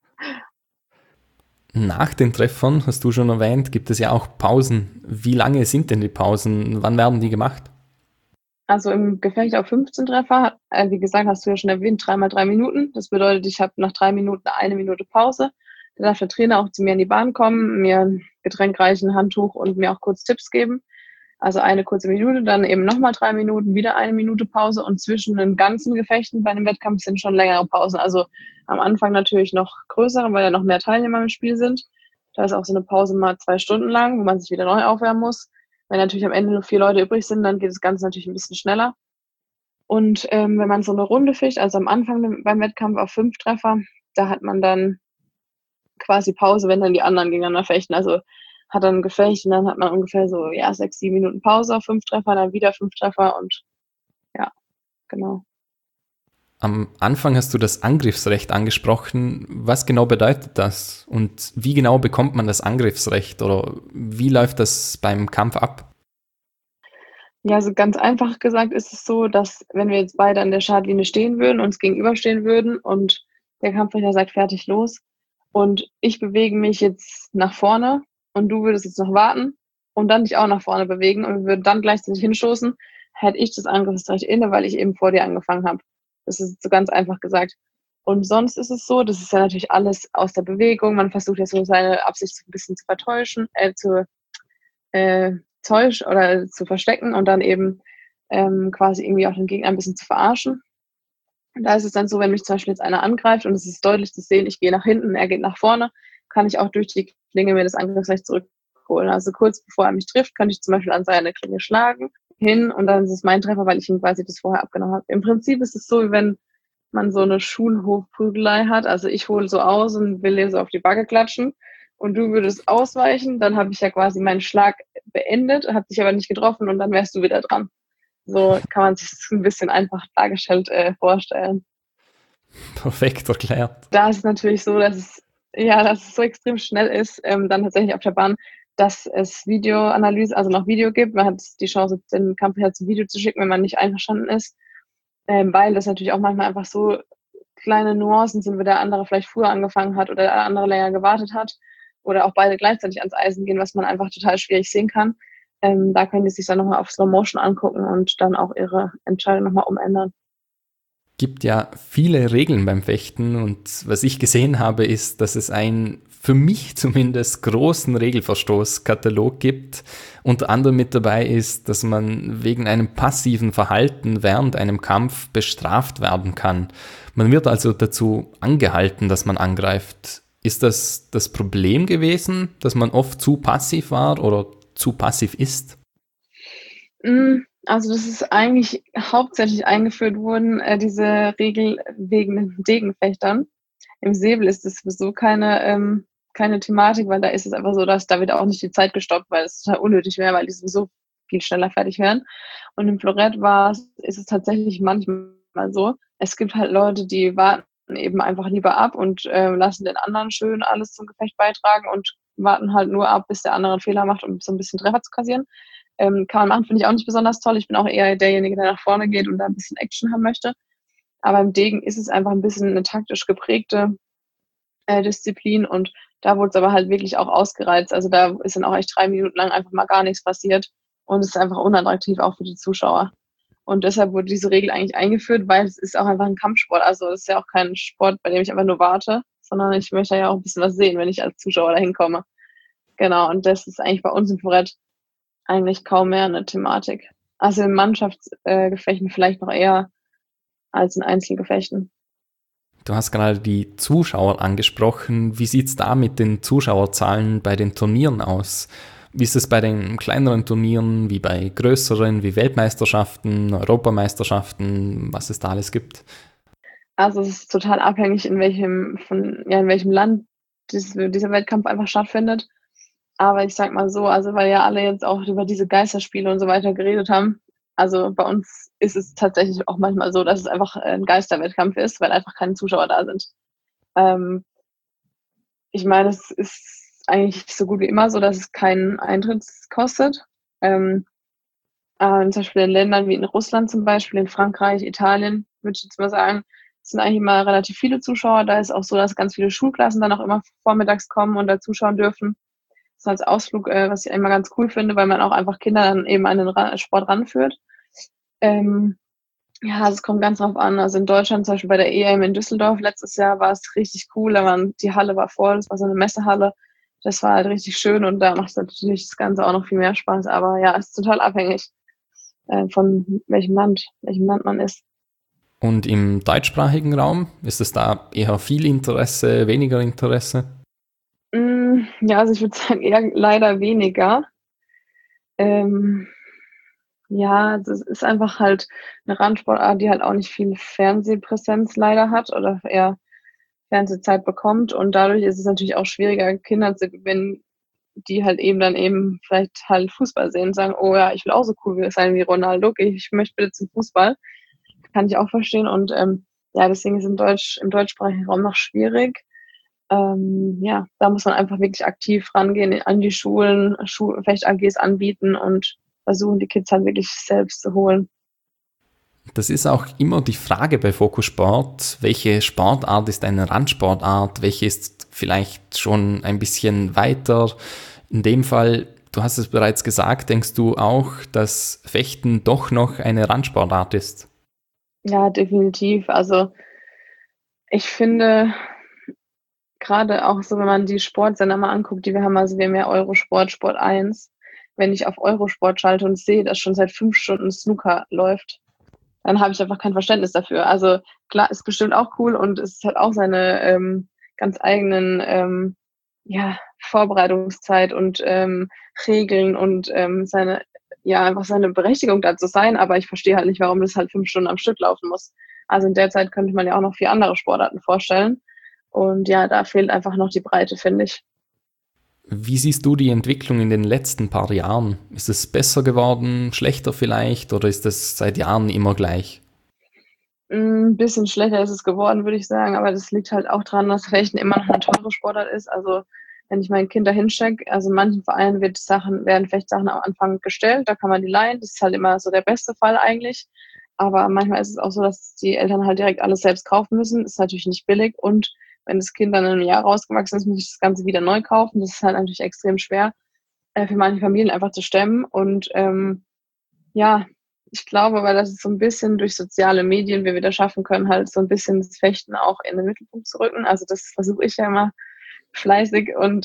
Nach den Treffern, hast du schon erwähnt, gibt es ja auch Pausen. Wie lange sind denn die Pausen? Wann werden die gemacht? Also im Gefecht auf 15 Treffer, wie gesagt, hast du ja schon erwähnt, 3 mal 3 Minuten. Das bedeutet, ich habe nach 3 Minuten eine Minute Pause. Da darf der Trainer auch zu mir in die Bahn kommen, mir ein Getränk reichen, Handtuch und mir auch kurz Tipps geben. Also eine kurze Minute, dann eben nochmal 3 Minuten, wieder eine Minute Pause und zwischen den ganzen Gefechten bei einem Wettkampf sind schon längere Pausen. Also am Anfang natürlich noch größere, weil ja noch mehr Teilnehmer im Spiel sind. Da ist auch so eine Pause mal 2 Stunden lang, wo man sich wieder neu aufwärmen muss. Wenn natürlich am Ende nur 4 Leute übrig sind, dann geht das Ganze natürlich ein bisschen schneller. Und wenn man so eine Runde ficht, also am Anfang beim Wettkampf auf 5 Treffer, da hat man dann quasi Pause, wenn dann die anderen gegeneinander fechten. Also hat dann ein Gefecht und dann hat man ungefähr so, ja, 6, 7 Minuten Pause auf 5 Treffer, dann wieder 5 Treffer und ja, genau. Am Anfang hast du das Angriffsrecht angesprochen. Was genau bedeutet das? Und wie genau bekommt man das Angriffsrecht? Oder wie läuft das beim Kampf ab? Ja, also ganz einfach gesagt ist es so, dass wenn wir jetzt beide an der Startlinie stehen würden, uns gegenüberstehen würden und der Kampfrichter sagt: „Fertig, los." Und ich bewege mich jetzt nach vorne und du würdest jetzt noch warten und dann dich auch nach vorne bewegen und wir würden dann gleichzeitig hinstoßen, hätte ich das Angriffsrecht inne, weil ich eben vor dir angefangen habe. Das ist so ganz einfach gesagt. Und sonst ist es so, das ist ja natürlich alles aus der Bewegung. Man versucht ja so seine Absicht so 'n bisschen zu vertäuschen, äh, täuschen oder zu verstecken und dann eben, quasi irgendwie auch den Gegner ein bisschen zu verarschen. Und da ist es dann so, wenn mich zum Beispiel jetzt einer angreift und es ist deutlich zu sehen, ich gehe nach hinten, er geht nach vorne, kann ich auch durch die Klinge mir das Angriffsrecht zurückholen. Also kurz bevor er mich trifft, könnte ich zum Beispiel an seine Klinge schlagen, hin und dann ist es mein Treffer, weil ich ihm quasi das vorher abgenommen habe. Im Prinzip ist es so, wie wenn man so eine Schulhofprügelei hat. Also ich hole so aus und will dir so auf die Backe klatschen und du würdest ausweichen, dann habe ich ja quasi meinen Schlag beendet, habe dich aber nicht getroffen und dann wärst du wieder dran. So kann man sich das ein bisschen einfach dargestellt vorstellen. Perfekt erklärt. Da ist es natürlich so, dass es so extrem schnell ist, dann tatsächlich auf der Bahn, dass es Videoanalyse, also noch Video gibt. Man hat die Chance, den Kampfrichter zum Video zu schicken, wenn man nicht einverstanden ist, weil das natürlich auch manchmal einfach so kleine Nuancen sind, wo der andere vielleicht früher angefangen hat oder der andere länger gewartet hat oder auch beide gleichzeitig ans Eisen gehen, was man einfach total schwierig sehen kann. Da können die sich dann nochmal auf Slow Motion angucken und dann auch ihre Entscheidung nochmal umändern. Gibt ja viele Regeln beim Fechten und was ich gesehen habe, ist, dass es einen für mich zumindest großen Regelverstoßkatalog gibt. Unter anderem mit dabei ist, dass man wegen einem passiven Verhalten während einem Kampf bestraft werden kann. Man wird also dazu angehalten, dass man angreift. Ist das das Problem gewesen, dass man oft zu passiv war oder zu passiv ist? Also das ist eigentlich hauptsächlich eingeführt worden, diese Regel wegen den Degenfechtern. Im Säbel ist es sowieso keine Thematik, weil da ist es einfach so, dass da wird auch nicht die Zeit gestoppt, weil es total unnötig wäre, weil die sowieso viel schneller fertig wären. Und im Florett ist es tatsächlich manchmal so. Es gibt halt Leute, die warten eben einfach lieber ab und lassen den anderen schön alles zum Gefecht beitragen und warten halt nur ab, bis der andere einen Fehler macht, um so ein bisschen Treffer zu kassieren. Kann man machen, finde ich auch nicht besonders toll. Ich bin auch eher derjenige, der nach vorne geht und da ein bisschen Action haben möchte. Aber im Degen ist es einfach ein bisschen eine taktisch geprägte Disziplin und da wurde es aber halt wirklich auch ausgereizt. Also da ist dann auch echt 3 Minuten lang einfach mal gar nichts passiert und es ist einfach unattraktiv auch für die Zuschauer. Und deshalb wurde diese Regel eigentlich eingeführt, weil es ist auch einfach ein Kampfsport. Also es ist ja auch kein Sport, bei dem ich einfach nur warte, sondern ich möchte ja auch ein bisschen was sehen, wenn ich als Zuschauer dahin komme. Genau, und das ist eigentlich bei uns im Brett eigentlich kaum mehr eine Thematik. Also in Mannschaftsgefechten vielleicht noch eher als in Einzelgefechten. Du hast gerade die Zuschauer angesprochen. Wie sieht es da mit den Zuschauerzahlen bei den Turnieren aus? Wie ist es bei den kleineren Turnieren, wie bei größeren, wie Weltmeisterschaften, Europameisterschaften, was es da alles gibt? Also es ist total abhängig, in welchem Land dieser Wettkampf einfach stattfindet. Aber ich sag mal so, also weil ja alle jetzt auch über diese Geisterspiele und so weiter geredet haben. Also bei uns ist es tatsächlich auch manchmal so, dass es einfach ein Geisterwettkampf ist, weil einfach keine Zuschauer da sind. Ähm, Ich meine, es ist eigentlich so gut wie immer so, dass es keinen Eintritt kostet. Ähm, Zum Beispiel in Ländern wie in Russland zum Beispiel, in Frankreich, Italien, würde ich jetzt mal sagen, sind eigentlich immer relativ viele Zuschauer. Da ist auch so, dass ganz viele Schulklassen dann auch immer vormittags kommen und da zuschauen dürfen. Das ist als Ausflug, was ich immer ganz cool finde, weil man auch einfach Kinder dann eben an den Sport ranführt. Ähm, ja, also es kommt ganz drauf an. Also in Deutschland, zum Beispiel bei der EM in Düsseldorf letztes Jahr, war es richtig cool. Die Halle war voll, das war so eine Messehalle. Das war halt richtig schön und da macht natürlich das Ganze auch noch viel mehr Spaß. Aber ja, es ist total abhängig von welchem Land man ist. Und im deutschsprachigen Raum ist es da eher viel Interesse, weniger Interesse? Ja, also ich würde sagen, eher leider weniger. Ähm, ja, das ist einfach halt eine Randsportart, die halt auch nicht viel Fernsehpräsenz leider hat oder eher Fernsehzeit bekommt. Und dadurch ist es natürlich auch schwieriger, Kinder zu gewinnen, die halt eben dann eben vielleicht halt Fußball sehen und sagen, oh ja, ich will auch so cool sein wie Ronaldo, okay, ich möchte bitte zum Fußball. Kann ich auch verstehen. Und ja, deswegen ist im deutschsprachigen Raum noch schwierig. Ja, da muss man einfach wirklich aktiv rangehen an die Schulen, vielleicht AGs anbieten und versuchen, die Kids halt wirklich selbst zu holen. Das ist auch immer die Frage bei Fokussport. Welche Sportart ist eine Randsportart? Welche ist vielleicht schon ein bisschen weiter? In dem Fall, du hast es bereits gesagt, denkst du auch, dass Fechten doch noch eine Randsportart ist? Ja, definitiv. Also ich finde, gerade auch so, wenn man die Sportsender mal anguckt, die wir haben, also wir haben ja Eurosport, Sport 1. Wenn ich auf Eurosport schalte und sehe, dass schon seit 5 Stunden Snooker läuft, dann habe ich einfach kein Verständnis dafür. Also klar, ist bestimmt auch cool und es hat auch seine ganz eigenen ja, Vorbereitungszeit und Regeln und einfach seine Berechtigung da zu sein, aber ich verstehe halt nicht, warum das halt 5 Stunden am Stück laufen muss. Also in der Zeit könnte man ja auch noch 4 andere Sportarten vorstellen. Und ja, da fehlt einfach noch die Breite, finde ich. Wie siehst du die Entwicklung in den letzten paar Jahren? Ist es besser geworden, schlechter vielleicht, oder ist es seit Jahren immer gleich? Ein bisschen schlechter ist es geworden, würde ich sagen, aber das liegt halt auch dran, dass Fechten immer noch eine teure Sportart ist. Also, wenn ich mein Kind da hinstecke, also in manchen Vereinen werden Fechtsachen am Anfang gestellt, da kann man die leihen. Das ist halt immer so der beste Fall eigentlich. Aber manchmal ist es auch so, dass die Eltern halt direkt alles selbst kaufen müssen. Ist natürlich nicht billig und wenn das Kind dann in 'nem Jahr rausgewachsen ist, muss ich das Ganze wieder neu kaufen. Das ist halt natürlich extrem schwer, für manche Familien einfach zu stemmen und, ja, ich glaube aber, dass es so ein bisschen durch soziale Medien wir wieder schaffen können, halt so ein bisschen das Fechten auch in den Mittelpunkt zu rücken. Also, das versuche ich ja immer fleißig und,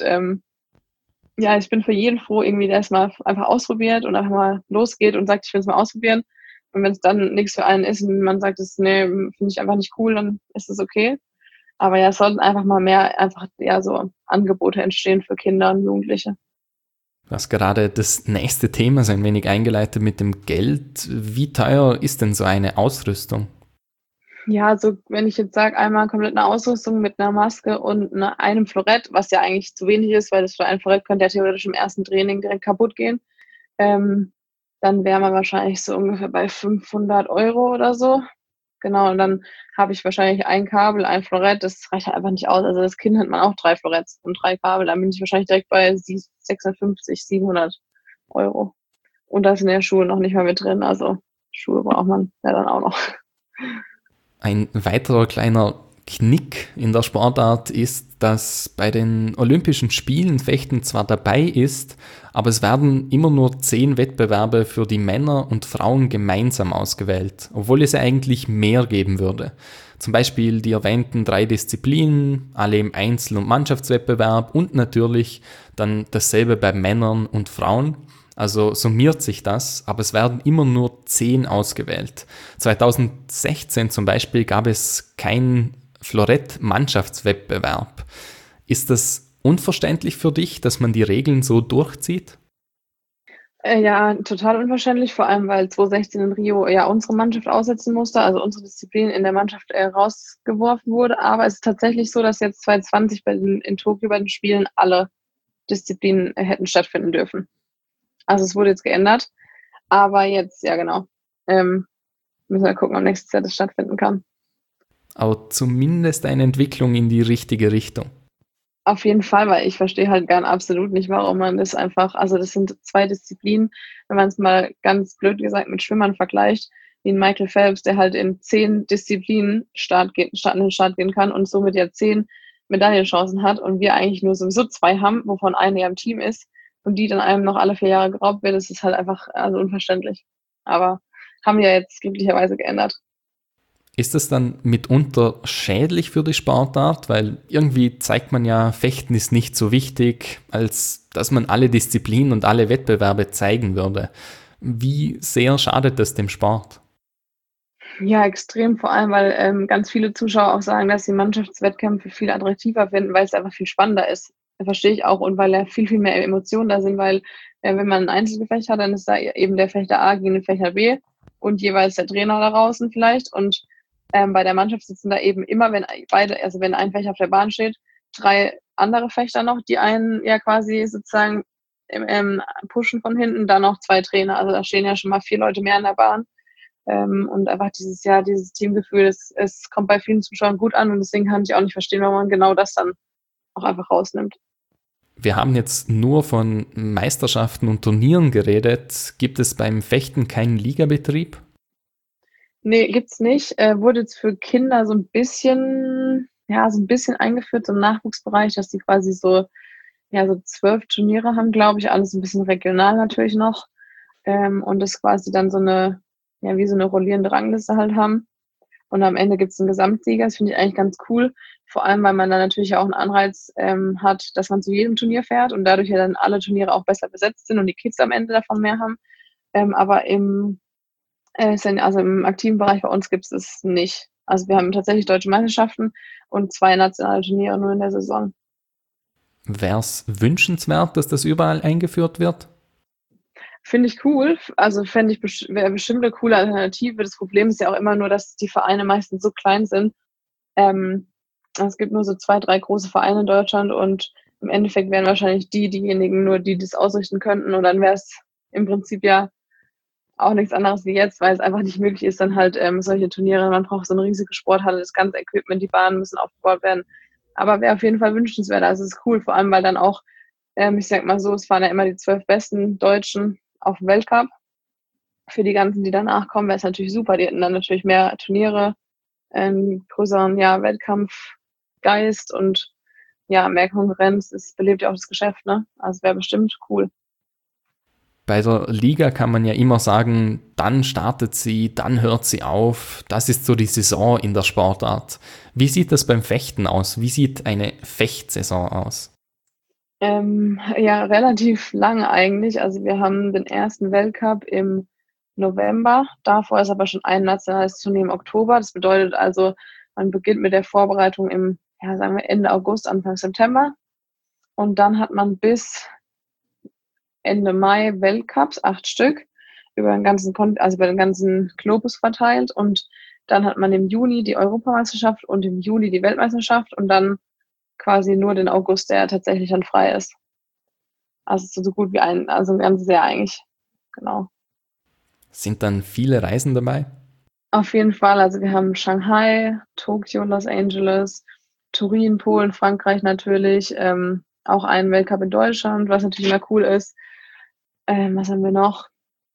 ja, ich bin für jeden froh irgendwie, der es mal einfach ausprobiert und einfach mal losgeht und sagt: „Ich will es mal ausprobieren.“ Und wenn es dann nichts für einen ist und man sagt: „Das ne, finde ich einfach nicht cool“, dann ist es okay. Aber ja, es sollten einfach mal mehr einfach, ja, so Angebote entstehen für Kinder und Jugendliche. Du hast gerade das nächste Thema so ein wenig eingeleitet mit dem Geld. Wie teuer ist denn so eine Ausrüstung? Ja, also wenn ich jetzt sage, einmal komplett 'ne Ausrüstung mit 'ner Maske und einem Florett, was ja eigentlich zu wenig ist, weil das für ein Florett könnte ja theoretisch im ersten Training direkt kaputtgehen, ähm, dann wären wir wahrscheinlich so ungefähr bei 500 € oder so. Genau, und dann habe ich wahrscheinlich ein Kabel, ein Florett, das reicht halt einfach nicht aus. Also als Kind hat man auch 3 Floretts und 3 Kabel, dann bin ich wahrscheinlich direkt bei 650, 700 €. Und da sind ja Schuhe noch nicht mal mit drin, also Schuhe braucht man ja dann auch noch. Ein weiterer kleiner Knick in der Sportart ist, dass bei den Olympischen Spielen Fechten zwar dabei ist, aber es werden immer nur 10 Wettbewerbe für die Männer und Frauen gemeinsam ausgewählt, obwohl es ja eigentlich mehr geben würde. Zum Beispiel die erwähnten 3 Disziplinen, alle im Einzel- und Mannschaftswettbewerb und natürlich dann dasselbe bei Männern und Frauen. Also summiert sich das, aber es werden immer nur 10 ausgewählt. 2016 zum Beispiel gab es keinen Florett-Mannschaftswettbewerb. Ist das unverständlich für dich, dass man die Regeln so durchzieht? Ja, total unverständlich, vor allem weil 2016 in Rio ja unsere Mannschaft aussetzen musste, also unsere Disziplin in der Mannschaft rausgeworfen wurde. Aber es ist tatsächlich so, dass jetzt 2020 in Tokio bei den Spielen alle Disziplinen hätten stattfinden dürfen. Also es wurde jetzt geändert, aber jetzt, ja genau, müssen wir gucken, ob nächstes Jahr das stattfinden kann. Aber zumindest eine Entwicklung in die richtige Richtung. Auf jeden Fall, weil ich verstehe halt gern absolut nicht, warum man das einfach, also das sind 2 Disziplinen, wenn man es mal ganz blöd gesagt mit Schwimmern vergleicht, wie 'n Michael Phelps, der halt in 10 Disziplinen an den Start gehen kann und somit ja 10 Medaillenchancen hat und wir eigentlich nur sowieso 2 haben, wovon eine ja im Team ist und die dann einem noch alle 4 Jahre geraubt wird, das ist halt einfach, also, unverständlich. Aber haben wir ja jetzt glücklicherweise geändert. Ist das dann mitunter schädlich für die Sportart? Weil irgendwie zeigt man ja, Fechten ist nicht so wichtig, als dass man alle Disziplinen und alle Wettbewerbe zeigen würde. Wie sehr schadet das dem Sport? Ja, extrem, vor allem, weil, ganz viele Zuschauer auch sagen, dass sie Mannschaftswettkämpfe viel attraktiver finden, weil es einfach viel spannender ist. Verstehe ich auch und weil ja viel, viel mehr Emotionen da sind, weil, wenn man 'n Einzelgefecht hat, dann ist da eben der Fechter A gegen den Fechter B und jeweils der Trainer da draußen vielleicht und, bei der Mannschaft sitzen da eben immer, wenn ein Fechter auf der Bahn steht, 3 andere Fechter noch, die einen ja quasi sozusagen, pushen von hinten, dann noch 2 Trainer. Also, da stehen ja schon mal 4 Leute mehr an der Bahn. Und einfach dieses Teamgefühl, es kommt bei vielen Zuschauern gut an und deswegen kann ich auch nicht verstehen, warum man genau das dann auch einfach rausnimmt. Wir haben jetzt nur von Meisterschaften und Turnieren geredet. Gibt es beim Fechten keinen Ligabetrieb? Ne, gibt's nicht. Wurde jetzt für Kinder so 'n bisschen eingeführt, so im Nachwuchsbereich, dass die quasi so 12 Turniere haben, glaube ich, alles 'n bisschen regional natürlich noch, und das quasi dann wie so 'ne rollierende Rangliste halt haben. Und am Ende gibt's 'n Gesamtsieger. Das finde ich eigentlich ganz cool, vor allem, weil man dann natürlich auch 'n Anreiz, hat, dass man zu jedem Turnier fährt und dadurch ja dann alle Turniere auch besser besetzt sind und die Kids am Ende davon mehr haben. Aber im aktiven Bereich bei uns gibt's es nicht. Also, wir haben tatsächlich deutsche Meisterschaften und 2 nationale Turniere nur in der Saison. Wäre es wünschenswert, dass das überall eingeführt wird? Finde ich cool. Also, fände ich wäre bestimmt 'ne coole Alternative. Das Problem ist ja auch immer nur, dass die Vereine meistens so klein sind. Ähm, Es gibt nur so 2, 3 große Vereine in Deutschland und im Endeffekt wären wahrscheinlich diejenigen nur, die das ausrichten könnten und dann wäre es im Prinzip ja auch nichts anderes wie jetzt, weil es einfach nicht möglich ist, dann halt, solche Turniere, man braucht so 'ne riesige Sporthalle, das ganze Equipment, die Bahnen müssen aufgebaut werden. Aber wäre auf jeden Fall wünschenswert. Also, es ist cool, vor allem, weil dann auch, ich sage mal so, es fahren ja immer die 12 besten Deutschen auf 'n Weltcup. Für die ganzen, die danach kommen, wäre es natürlich super. Die hätten dann natürlich mehr Turniere, größeren, ja, Wettkampfgeist und ja, mehr Konkurrenz. Es belebt ja auch das Geschäft, ne? Also, wäre bestimmt cool. Bei der Liga kann man ja immer sagen, dann startet sie, dann hört sie auf. Das ist so die Saison in der Sportart. Wie sieht das beim Fechten aus? Wie sieht eine Fechtsaison aus? Ja, relativ lang eigentlich. Also, wir haben den ersten Weltcup im November. Davor ist aber schon ein nationales Turnier im Oktober. Das bedeutet also, man beginnt mit der Vorbereitung ja, sagen wir Ende August, Anfang September. Und dann hat man bis Ende Mai Weltcups, 8 Stück, über den ganzen Globus verteilt. Und dann hat man im Juni die Europameisterschaft und im Juli die Weltmeisterschaft und dann quasi nur den August, der tatsächlich dann frei ist. Also, so gut wie ein ganzes Jahr eigentlich, genau. Sind dann viele Reisen dabei? Auf jeden Fall, also, wir haben Shanghai, Tokio, Los Angeles, Turin, Polen, Frankreich natürlich, auch einen Weltcup in Deutschland, was natürlich immer cool ist. Was haben wir noch?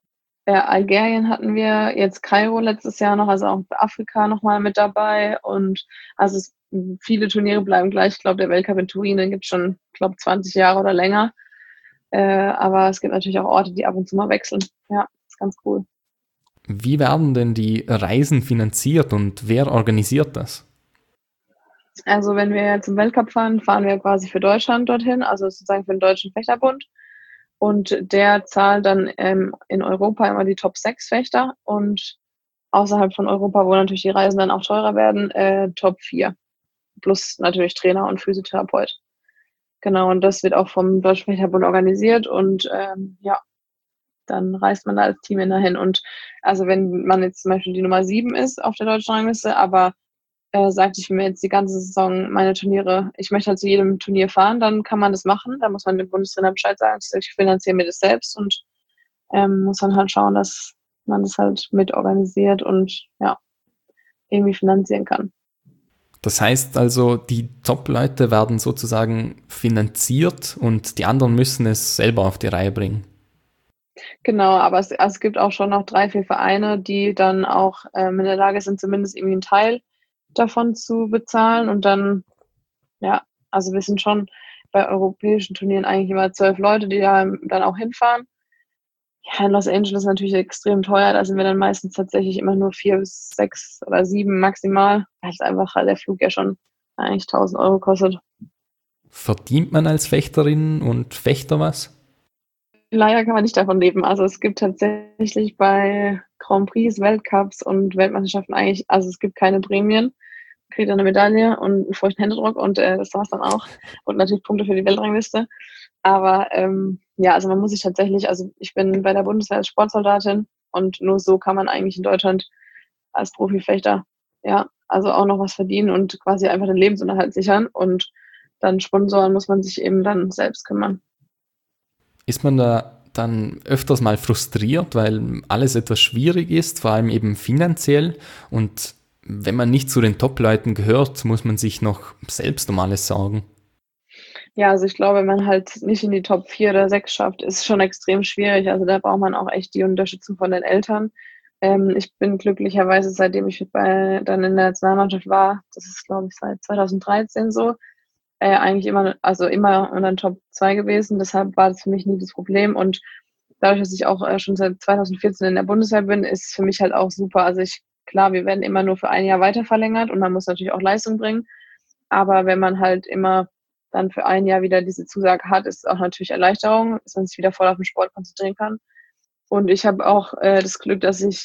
Algerien hatten wir, jetzt Kairo letztes Jahr noch, also auch Afrika nochmal mit dabei. Und also viele Turniere bleiben gleich. Ich glaube, der Weltcup in Turin, den gibt es schon, ich glaube, 20 Jahre oder länger. Aber es gibt natürlich auch Orte, die ab und zu mal wechseln. Ja, ist ganz cool. Wie werden denn die Reisen finanziert und wer organisiert das? Also wenn wir zum Weltcup fahren, fahren wir quasi für Deutschland dorthin, also sozusagen für den Deutschen Fechterbund. Und der zahlt dann in Europa immer die Top 6 Fechter und außerhalb von Europa, wo natürlich die Reisen dann auch teurer werden, Top 4. Plus natürlich Trainer und Physiotherapeut. Genau, und das wird auch vom Deutschen Fechterbund organisiert und ja, dann reist man da als Team dahin. Und also wenn man jetzt zum Beispiel die Nummer 7 ist auf der deutschen Rangliste, aber sagt, ich will mir jetzt die ganze Saison meine Turniere, ich möchte halt zu jedem Turnier fahren, dann kann man das machen. Da muss man dem Bundestrainer Bescheid sagen, ich finanziere mir das selbst und muss dann halt schauen, dass man das halt mit organisiert und ja, irgendwie finanzieren kann. Das heißt also, die Top-Leute werden sozusagen finanziert und die anderen müssen es selber auf die Reihe bringen. Genau, aber es gibt auch schon noch 3, 4 Vereine, die dann auch in der Lage sind, zumindest irgendwie einen Teil davon zu bezahlen. Und dann, ja, also wir sind schon bei europäischen Turnieren eigentlich immer 12 Leute, die da dann auch hinfahren. Ja, in Los Angeles natürlich extrem teuer. Da sind wir dann meistens tatsächlich immer nur 4 bis 6 oder 7 maximal, weil es einfach der Flug ja schon eigentlich 1.000 € kostet. Verdient man als Fechterin und Fechter was? Leider kann man nicht davon leben. Also es gibt tatsächlich bei Grand Prix, Weltcups und Weltmeisterschaften eigentlich, also es gibt keine Prämien. Man kriegt dann eine Medaille und einen feuchten Händedruck und das war's dann auch. Und natürlich Punkte für die Weltrangliste. Aber ja, also man muss sich tatsächlich, also ich bin bei der Bundeswehr als Sportsoldatin und nur so kann man eigentlich in Deutschland als Profifechter, ja, also auch noch was verdienen und quasi einfach den Lebensunterhalt sichern. Und dann Sponsoren muss man sich eben dann selbst kümmern. Ist man da dann öfters mal frustriert, weil alles etwas schwierig ist, vor allem eben finanziell, und wenn man nicht zu den Top-Leuten gehört, muss man sich noch selbst um alles sorgen. Ja, also ich glaube, wenn man halt nicht in die Top 4 oder 6 schafft, ist schon extrem schwierig. Also da braucht man auch echt die Unterstützung von den Eltern. Ich bin glücklicherweise, seitdem ich dann in der Nationalmannschaft war, das ist glaube ich seit 2013 so, eigentlich immer in den Top 2 gewesen. Deshalb war das für mich nie das Problem. Und dadurch, dass ich auch schon seit 2014 in der Bundeswehr bin, ist für mich halt auch super. Also klar, wir werden immer nur für ein Jahr weiter verlängert und man muss natürlich auch Leistung bringen. Aber wenn man halt immer dann für ein Jahr wieder diese Zusage hat, ist es auch natürlich Erleichterung, dass man sich wieder voll auf den Sport konzentrieren kann. Und ich habe auch das Glück, dass ich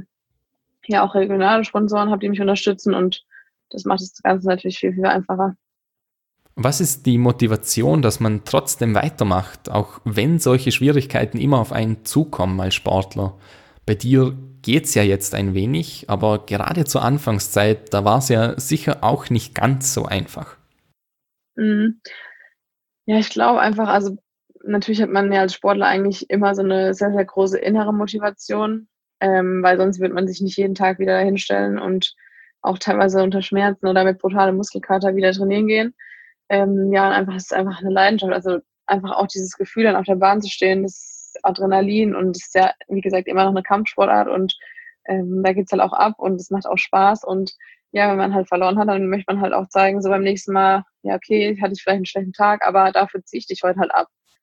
ja auch regionale Sponsoren habe, die mich unterstützen und das macht das Ganze natürlich viel, viel einfacher. Was ist die Motivation, dass man trotzdem weitermacht, auch wenn solche Schwierigkeiten immer auf einen zukommen als Sportler? Bei dir geht's ja jetzt ein wenig, aber gerade zur Anfangszeit, da war es ja sicher auch nicht ganz so einfach. Mhm. Ja, ich glaube einfach, also natürlich hat man ja als Sportler eigentlich immer so eine sehr, sehr große innere Motivation, weil sonst wird man sich nicht jeden Tag wieder hinstellen und auch teilweise unter Schmerzen oder mit brutalem Muskelkater wieder trainieren gehen. Ja, und einfach, es ist einfach eine Leidenschaft. Also einfach auch dieses Gefühl, dann auf der Bahn zu stehen, das Adrenalin und es ist ja, wie gesagt, immer noch eine Kampfsportart und da geht's halt auch ab und es macht auch Spaß. Und ja, wenn man halt verloren hat, dann möchte man halt auch zeigen, so beim nächsten Mal, ja, okay, hatte ich vielleicht einen schlechten Tag, aber dafür ziehe ich dich heute halt ab.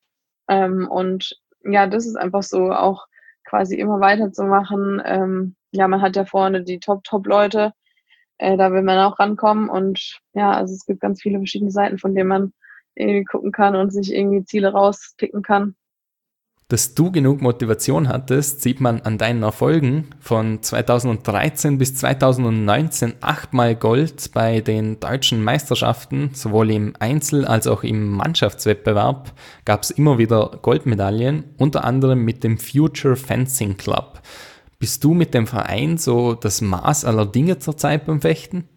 Und ja, das ist einfach so auch quasi immer weiterzumachen. Ja, man hat ja vorne die Top-Leute, da will man auch rankommen und ja, also es gibt ganz viele verschiedene Seiten, von denen man irgendwie gucken kann und sich irgendwie Ziele rauspicken kann. Dass du genug Motivation hattest, sieht man an deinen Erfolgen. Von 2013 bis 2019 achtmal Gold bei den deutschen Meisterschaften, sowohl im Einzel- als auch im Mannschaftswettbewerb gab es immer wieder Goldmedaillen, unter anderem mit dem Future Fencing Club. Bist du mit dem Verein so das Maß aller Dinge zurzeit beim Fechten?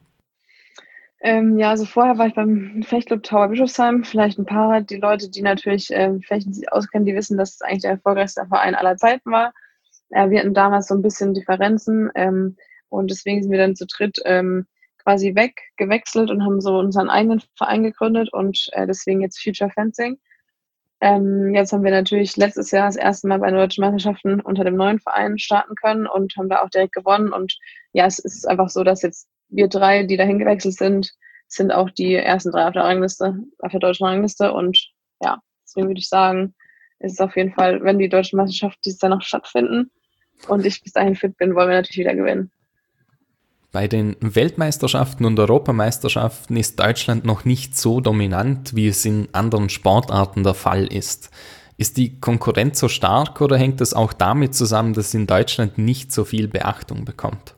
Ja, also vorher war ich beim Fechtclub Tower Bischofsheim. Vielleicht ein paar, die Leute, die natürlich Fechten sich auskennen, die wissen, dass es eigentlich der erfolgreichste Verein aller Zeiten war. Wir hatten damals so ein bisschen Differenzen und deswegen sind wir dann zu dritt quasi gewechselt und haben so unseren eigenen Verein gegründet und deswegen jetzt Future Fencing. Jetzt haben wir natürlich letztes Jahr das erste Mal bei den Deutschen Meisterschaften unter dem neuen Verein starten können und haben da auch direkt gewonnen. Und ja, es ist einfach so, dass jetzt wir drei, die dahin gewechselt sind auch die ersten drei auf der Rangliste, auf der deutschen Rangliste. Und ja, deswegen würde ich sagen, ist es auf jeden Fall, wenn die deutschen Meisterschaften dieses Jahr noch stattfinden und ich bis dahin fit bin, wollen wir natürlich wieder gewinnen. Bei den Weltmeisterschaften und Europameisterschaften ist Deutschland noch nicht so dominant, wie es in anderen Sportarten der Fall ist. Ist die Konkurrenz so stark oder hängt das auch damit zusammen, dass es in Deutschland nicht so viel Beachtung bekommt?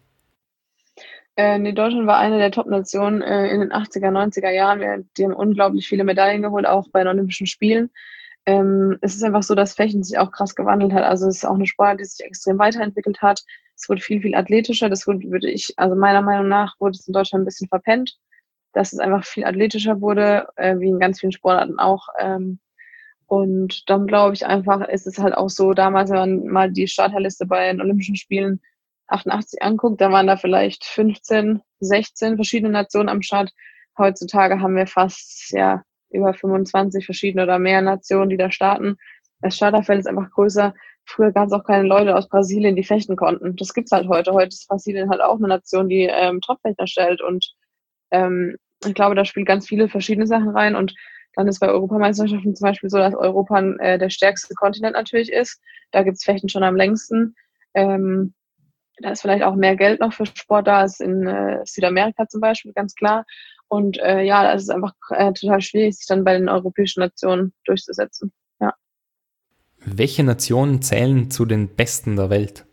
Nee, Deutschland war eine der Top-Nationen in den 80er, 90er Jahren. Die haben unglaublich viele Medaillen geholt, auch bei den Olympischen Spielen. Es ist einfach so, dass Fechten sich auch krass gewandelt hat. Also es ist auch eine Sportart, die sich extrem weiterentwickelt hat. Es wurde viel, viel athletischer. Also meiner Meinung nach wurde es in Deutschland ein bisschen verpennt, dass es einfach viel athletischer wurde, wie in ganz vielen Sportarten auch. Und dann glaube ich einfach, ist es halt auch so, damals, wenn man mal die Starterliste bei den Olympischen Spielen 88 anguckt, da waren da vielleicht 15, 16 verschiedene Nationen am Start. Heutzutage haben wir fast ja über 25 verschiedene oder mehr Nationen, die da starten. Das Starterfeld ist einfach größer. Früher gab es auch keine Leute aus Brasilien, die fechten konnten. Das gibt's halt heute. Heute ist Brasilien halt auch eine Nation, die Topfechter stellt. Und ich glaube, da spielen ganz viele verschiedene Sachen rein. Und dann ist bei Europameisterschaften zum Beispiel so, dass Europa der stärkste Kontinent natürlich ist. Da gibt's Fechten schon am längsten. Da ist vielleicht auch mehr Geld noch für Sport da als in Südamerika zum Beispiel, ganz klar. Und ja, da ist es einfach total schwierig, sich dann bei den europäischen Nationen durchzusetzen. Ja. Welche Nationen zählen zu den Besten der Welt?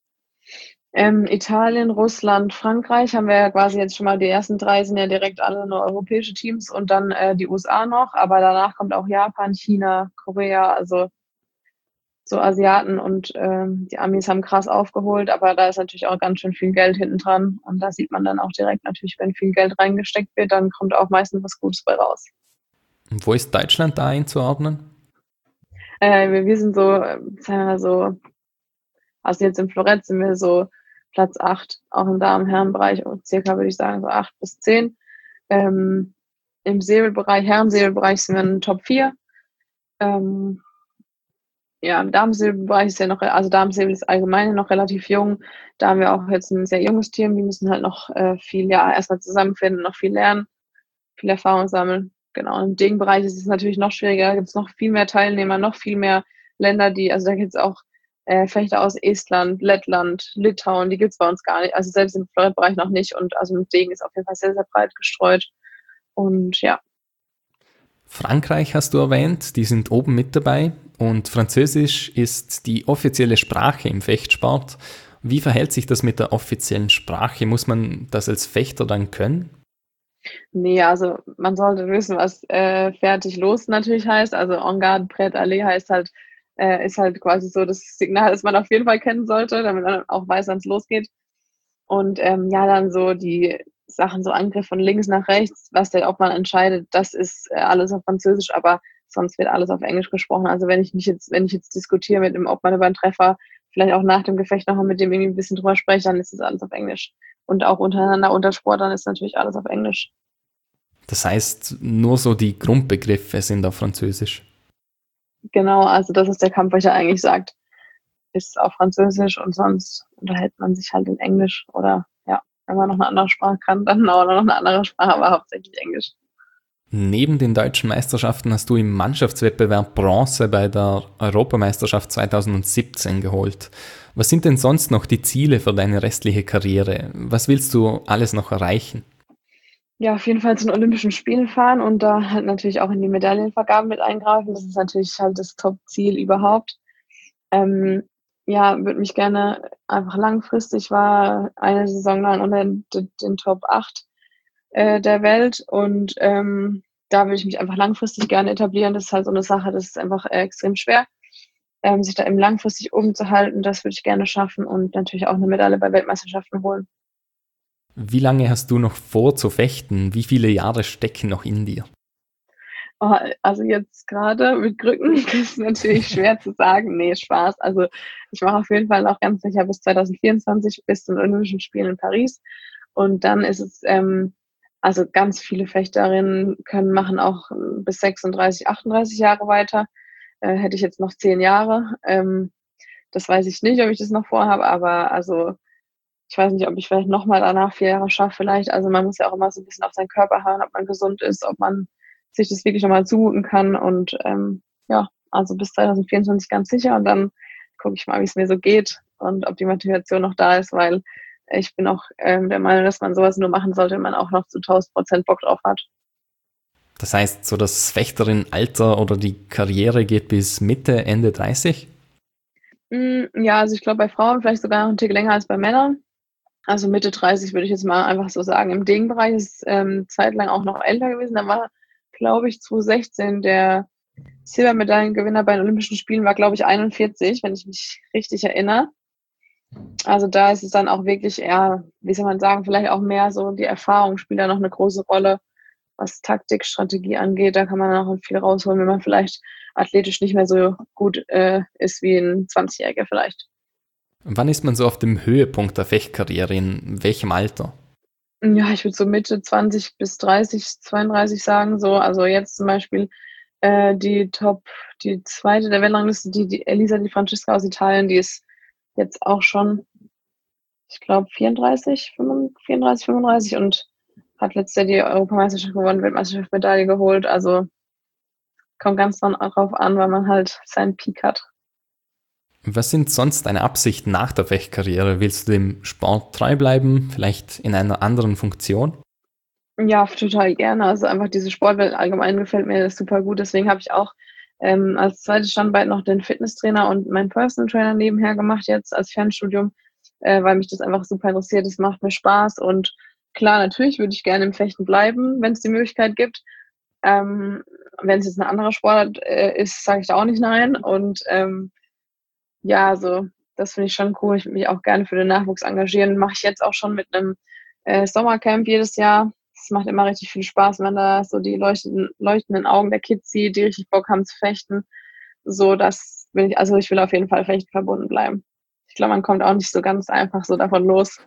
Italien, Russland, Frankreich haben wir ja quasi jetzt schon mal, die ersten drei sind ja direkt alle nur europäische Teams und dann die USA noch, aber danach kommt auch Japan, China, Korea, also so Asiaten und die Amis haben krass aufgeholt, aber da ist natürlich auch ganz schön viel Geld hinten dran und da sieht man dann auch direkt natürlich, wenn viel Geld reingesteckt wird, dann kommt auch meistens was Gutes bei raus. Und wo ist Deutschland da einzuordnen? Wir sind so, sagen wir mal so, also jetzt im Florett sind wir so Platz 8, auch im Damen-Herren-Bereich, circa würde ich sagen so 8 bis 10. Im Säbelbereich, Herren-Säbelbereich sind wir in den Top 4. Ja, im Damensäbelbereich ist ja noch, also Damensäbel ist allgemein noch relativ jung. Da haben wir auch jetzt ein sehr junges Team, die müssen halt noch viel, ja, erstmal zusammenfinden, noch viel lernen, viel Erfahrung sammeln. Genau, im Ding-Bereich ist es natürlich noch schwieriger, da gibt es noch viel mehr Teilnehmer, noch viel mehr Länder, also da gibt es auch Fechter aus Estland, Lettland, Litauen, die gibt es bei uns gar nicht, also selbst im Florettbereich noch nicht und also im Degen ist auf jeden Fall sehr, sehr breit gestreut und ja. Frankreich hast du erwähnt, die sind oben mit dabei und Französisch ist die offizielle Sprache im Fechtsport. Wie verhält sich das mit der offiziellen Sprache? Muss man das als Fechter dann können? Nee, also man sollte wissen, was fertig los natürlich heißt. Also en garde, prêt, aller heißt halt, ist halt quasi so das Signal, das man auf jeden Fall kennen sollte, damit man auch weiß, wann es losgeht. Und ja, dann so die Sachen, so Angriff von links nach rechts, was der Obmann entscheidet, das ist alles auf Französisch, aber sonst wird alles auf Englisch gesprochen. Also wenn ich jetzt diskutiere mit dem Obmann über einen Treffer, vielleicht auch nach dem Gefecht nochmal mit dem irgendwie ein bisschen drüber spreche, dann ist es alles auf Englisch. Und auch untereinander unter Sportlern ist natürlich alles auf Englisch. Das heißt, nur so die Grundbegriffe sind auf Französisch. Genau, also das ist der Kampf, was er eigentlich sagt, ist auf Französisch und sonst unterhält man sich halt in Englisch oder ja, wenn man noch eine andere Sprache kann, dann auch noch eine andere Sprache, aber hauptsächlich Englisch. Neben den deutschen Meisterschaften hast du im Mannschaftswettbewerb Bronze bei der Europameisterschaft 2017 geholt. Was sind denn sonst noch die Ziele für deine restliche Karriere? Was willst du alles noch erreichen? Ja, auf jeden Fall zu den Olympischen Spielen fahren und da halt natürlich auch in die Medaillenvergabe mit eingreifen. Das ist natürlich halt das Top-Ziel überhaupt. Ähm, ja, würde mich gerne einfach langfristig, war eine Saison lang unter den Top 8 der Welt und da würde ich mich einfach langfristig gerne etablieren. Das ist halt so eine Sache, das ist einfach extrem schwer, sich da eben langfristig oben zu halten. Das würde ich gerne schaffen und natürlich auch eine Medaille bei Weltmeisterschaften holen. Wie lange hast du noch vor zu fechten? Wie viele Jahre stecken noch in dir? Oh, also jetzt gerade mit Krücken ist natürlich schwer zu sagen. Nee, Spaß. Also ich mache auf jeden Fall noch ganz sicher bis 2024, bis zu den Olympischen Spielen in Paris. Und dann ist es, also ganz viele Fechterinnen machen auch bis 36, 38 Jahre weiter. hätte ich jetzt noch 10 Jahre. Das weiß ich nicht, ob ich das noch vorhabe, aber also ich weiß nicht, ob ich vielleicht noch mal danach 4 Jahre schaffe vielleicht. Also, man muss ja auch immer so 'n bisschen auf seinen Körper hören, ob man gesund ist, ob man sich das wirklich noch mal zumuten kann und, ja, also bis 2024 ganz sicher und dann gucke ich mal, wie's mir so geht und ob die Motivation noch da ist, weil ich bin auch, der Meinung, dass man so was nur machen sollte, wenn man auch noch zu 1.000 % Bock drauf hat. Das heißt, so das Fechterinnenalter oder die Karriere geht bis Mitte, Ende 30? Ja, also ich glaube, bei Frauen vielleicht sogar noch 'n Tick länger als bei Männern. Also Mitte 30 würde ich jetzt mal einfach so sagen. Im Degenbereich ist, zeitlang auch noch älter gewesen. Da war, glaube ich, 2016 der Silbermedaillengewinner bei den Olympischen Spielen war, glaube ich, 41, wenn ich mich richtig erinnere. Also da ist es dann auch wirklich eher, wie soll man sagen, vielleicht auch mehr so die Erfahrung spielt da noch 'ne große Rolle, was Taktik, Strategie angeht. Da kann man dann auch viel rausholen, wenn man vielleicht athletisch nicht mehr so gut, ist wie 'n 20-Jähriger vielleicht. Wann ist man so auf dem Höhepunkt der Fechtkarriere? In welchem Alter? Ja, ich würde so Mitte 20 bis 30, 32 sagen so. Also jetzt zum Beispiel, die zweite der Weltrangliste, die Elisa Di Francesca aus Italien, die ist jetzt auch schon, ich glaube 34, 35 und hat letztes Jahr die Europameisterschaft gewonnen, Weltmeisterschaft, Medaille geholt. Also, kommt ganz drauf an, wann man halt seinen Peak hat. Was sind sonst deine Absichten nach der Fechtkarriere? Willst du dem Sport treu bleiben, vielleicht in einer anderen Funktion? Ja, total gerne. Also einfach diese Sportwelt allgemein gefällt mir super gut. Deswegen habe ich auch, als zweites Standbein noch den Fitnesstrainer und meinen Personal Trainer nebenher gemacht jetzt als Fernstudium, weil mich das einfach super interessiert. Es macht mir Spaß und klar, natürlich würde ich gerne im Fechten bleiben, wenn es die Möglichkeit gibt. Ähm, Wenn es jetzt 'ne andere Sportart, ist, sage ich da auch nicht nein und, ja, also, das finde ich schon cool. Ich würde mich auch gerne für den Nachwuchs engagieren. Mache ich jetzt auch schon mit 'nem, Sommercamp jedes Jahr. Das macht immer richtig viel Spaß, wenn man da so die leuchtenden Augen der Kids sieht, die richtig Bock haben zu fechten. So, das will ich also, ich will auf jeden Fall Fechten verbunden bleiben. Ich glaube, man kommt auch nicht so ganz einfach so davon los.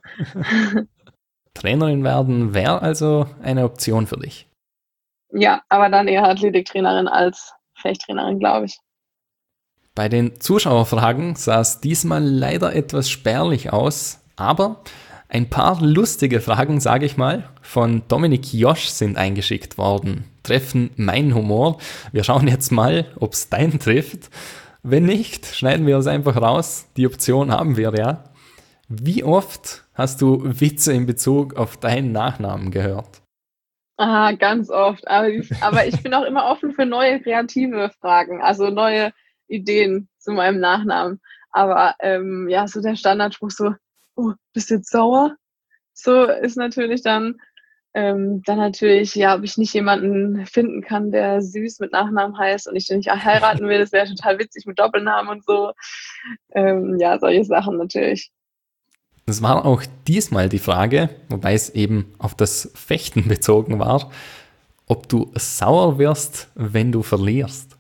Trainerin werden wäre also eine Option für dich. Ja, aber dann eher Athletiktrainerin als Fechttrainerin, glaube ich. Bei den Zuschauerfragen sah es diesmal leider etwas spärlich aus, aber ein paar lustige Fragen, sage ich mal, von Dominik Josch sind eingeschickt worden. Treffen meinen Humor. Wir schauen jetzt mal, ob es deinen trifft. Wenn nicht, schneiden wir es einfach raus. Die Option haben wir ja. Wie oft hast du Witze in Bezug auf deinen Nachnamen gehört? Ah, ganz oft. Aber ich bin auch immer offen für neue kreative Fragen, also neue Ideen zu meinem Nachnamen. Aber, ja, so der Standardspruch so: „Oh, bist du jetzt sauer?“ So ist natürlich dann natürlich, ja, ob ich nicht jemanden finden kann, der süß mit Nachnamen heißt und ich den nicht heiraten will. Das wäre total witzig mit Doppelnamen und so. Ja, solche Sachen natürlich. Das war auch diesmal die Frage, wobei es eben auf das Fechten bezogen war, ob du sauer wirst, wenn du verlierst.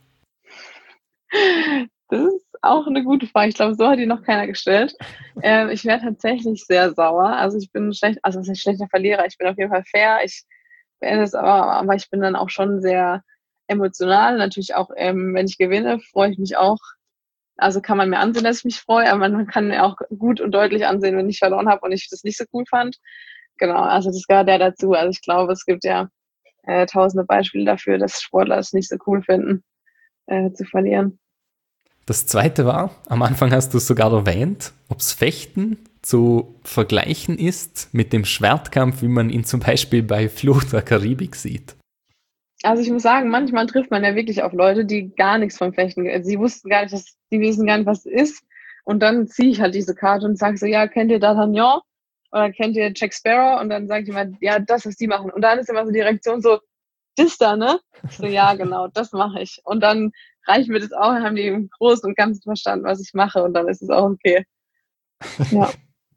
Das ist auch 'ne gute Frage. Ich glaube, so hat die noch keiner gestellt. Ich wäre tatsächlich sehr sauer. Also, ich bin schlecht also, was heißt schlechter Verlierer? Ich bin auf jeden Fall fair. Ich beende es aber ich bin dann auch schon sehr emotional. Natürlich auch, wenn ich gewinne, freue ich mich auch. Also, kann man mir ansehen, dass ich mich freue, aber man kann mir auch gut und deutlich ansehen, wenn ich verloren habe und ich das nicht so cool fand. Genau, also das gehört ja dazu. Also, ich glaube, es gibt ja, tausende Beispiele dafür, dass Sportler es nicht so cool finden, zu verlieren. Das zweite war, am Anfang hast du es sogar erwähnt, ob's Fechten zu vergleichen ist mit dem Schwertkampf, wie man ihn zum Beispiel bei Fluch der Karibik sieht. Also, ich muss sagen, manchmal trifft man ja wirklich auf Leute, die gar nix vom Fechten sie wussten gar nicht, die wissen gar nicht, was es ist. Und dann ziehe ich halt diese Karte und sage so: „Ja, kennt ihr D'Artagnan oder kennt ihr Jack Sparrow?“ Und dann sagt jemand: „Ja, das, was die machen.“ Und dann ist immer so die Reaktion so: „Das da, ne?“ Ich so: „Ja, genau, das mache ich.“ Und dann reicht mir das auch, dann haben die im Großen und Ganzen verstanden, was ich mache und dann ist es auch okay. Ja.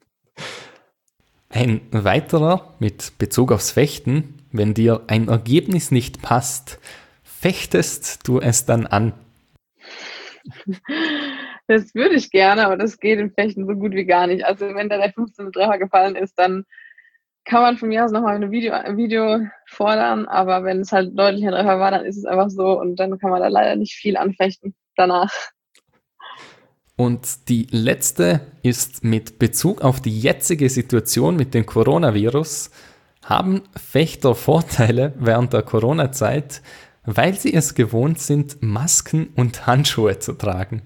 Ein weiterer mit Bezug aufs Fechten, wenn dir ein Ergebnis nicht passt, fechtest du es dann an. Das würde ich gerne, aber das geht im Fechten so gut wie gar nicht. Also, wenn da der 15. Treffer gefallen ist, dann kann man von mir aus noch mal 'ne Video fordern, aber wenn es halt 'n deutlicher Treffer war, dann ist es einfach so und dann kann man da leider nicht viel anfechten. danach. Und die letzte ist mit Bezug auf die jetzige Situation mit dem Coronavirus. Haben Fechter Vorteile während der Corona-Zeit, weil sie es gewohnt sind, Masken und Handschuhe zu tragen?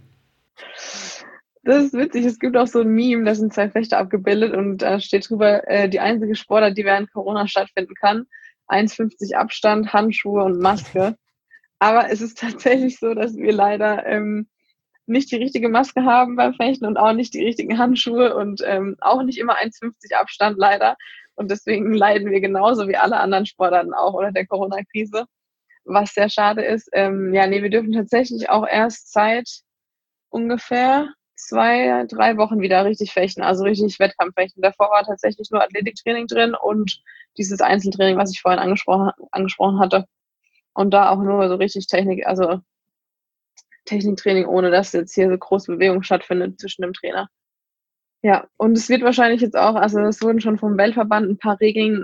Das ist witzig. Es gibt auch so ein Meme, da sind 2 Fechter abgebildet und da steht drüber, die einzige Sportart, die während Corona stattfinden kann. 1,50 Abstand, Handschuhe und Maske. Aber es ist tatsächlich so, dass wir leider nicht die richtige Maske haben beim Fechten und auch nicht die richtigen Handschuhe und auch nicht immer 1,50 Abstand leider. Und deswegen leiden wir genauso wie alle anderen Sportarten auch unter der Corona-Krise, was sehr schade ist. Wir dürfen tatsächlich auch erst seit ungefähr 2, 3 Wochen wieder richtig fechten, also richtig Wettkampffechten. Davor war tatsächlich nur Athletiktraining drin und dieses Einzeltraining, was ich vorhin angesprochen hatte. Und da auch nur so richtig Techniktraining, ohne dass jetzt hier so große Bewegung stattfindet zwischen dem Trainer. Ja, und es wird wahrscheinlich jetzt auch, also es wurden schon vom Weltverband ein paar Regeln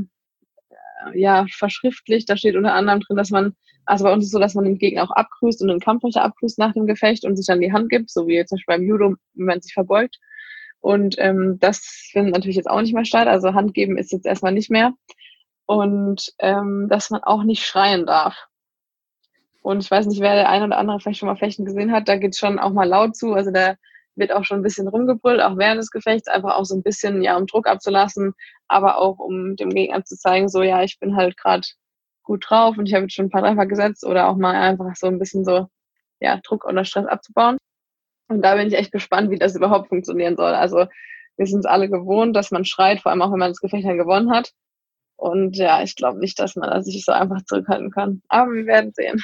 verschriftlicht. Da steht unter anderem drin, dass man, also bei uns ist es so, dass man den Gegner auch abgrüßt und den Kampfrichter abgrüßt nach dem Gefecht und sich dann die Hand gibt, so wie jetzt zum Beispiel beim Judo, wenn man sich verbeugt. Und das findet natürlich jetzt auch nicht mehr statt. Also Hand geben ist jetzt erstmal nicht mehr. Und dass man auch nicht schreien darf. Und ich weiß nicht, wer der eine oder andere vielleicht schon mal Fechten gesehen hat, da geht's schon auch mal laut zu. Also da wird auch schon ein bisschen rumgebrüllt, auch während des Gefechts, einfach auch so ein bisschen, ja, um Druck abzulassen, aber auch um dem Gegner zu zeigen, so, ja, ich bin halt gerade gut drauf und ich habe jetzt schon ein paar Treffer gesetzt oder auch mal einfach so ein bisschen so, ja, Druck oder Stress abzubauen. Und da bin ich echt gespannt, wie das überhaupt funktionieren soll. Also wir sind es alle gewohnt, dass man schreit, vor allem auch, wenn man das Gefecht dann gewonnen hat. Und ja, ich glaube nicht, dass man da sich so einfach zurückhalten kann. Aber wir werden sehen.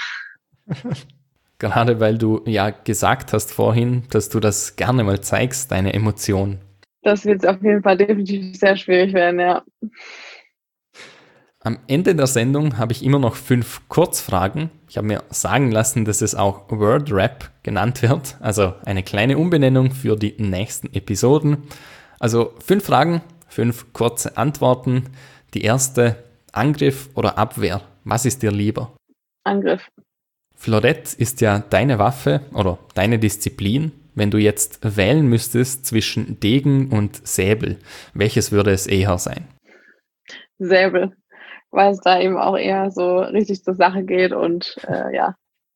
Gerade weil du ja gesagt hast vorhin, dass du das gerne mal zeigst, deine Emotionen. Das wird auf jeden Fall definitiv sehr schwierig werden, ja. Am Ende der Sendung habe ich immer noch 5 Kurzfragen. Ich habe mir sagen lassen, dass es auch Word Rap genannt wird, also eine kleine Umbenennung für die nächsten Episoden. Also 5 Fragen, 5 kurze Antworten. Die erste, Angriff oder Abwehr? Was ist dir lieber? Angriff. Florett ist ja deine Waffe oder deine Disziplin. Wenn du jetzt wählen müsstest zwischen Degen und Säbel, welches würde es eher sein? Säbel, weil es da eben auch eher so richtig zur Sache geht und ja.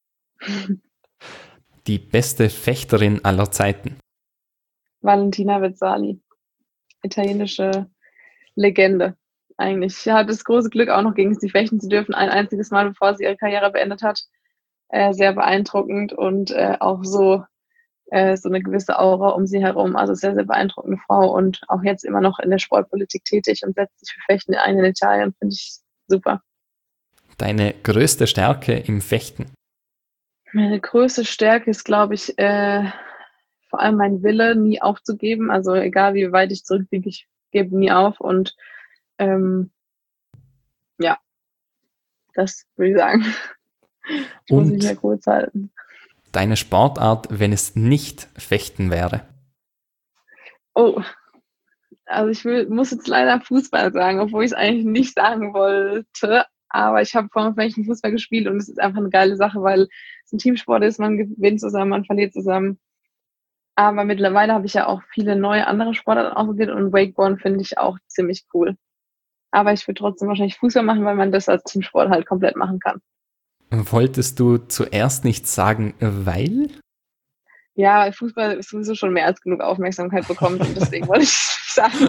Die beste Fechterin aller Zeiten? Valentina Vezzali, italienische Legende eigentlich. Sie hat das große Glück, auch noch gegen sie fechten zu dürfen, ein einziges Mal, bevor sie ihre Karriere beendet hat. Sehr beeindruckend und auch so eine gewisse Aura um sie herum. Also sehr, sehr beeindruckende Frau und auch jetzt immer noch in der Sportpolitik tätig und setzt sich für Fechten ein in Italien. Finde ich super. Deine größte Stärke im Fechten? Meine größte Stärke ist, glaube ich, vor allem mein Wille, nie aufzugeben. Also egal, wie weit ich zurückliege, ich gebe nie auf. Und ja, das würde ich sagen. Ich muss mich ja kurz halten. Deine Sportart, wenn es nicht Fechten wäre? Oh, also ich muss jetzt leider Fußball sagen, obwohl ich es eigentlich nicht sagen wollte. Aber ich habe vorhin vielleicht Fußball gespielt und es ist einfach eine geile Sache, weil es ein Teamsport ist, man gewinnt zusammen, man verliert zusammen. Aber mittlerweile habe ich ja auch viele neue andere Sportarten ausprobiert und Wakeboarden finde ich auch ziemlich cool. Aber ich würde trotzdem wahrscheinlich Fußball machen, weil man das als Teamsport halt komplett machen kann. Wolltest du zuerst nicht sagen, weil? Ja, Fußball ist sowieso schon mehr als genug Aufmerksamkeit bekommt und deswegen wollte ich sagen.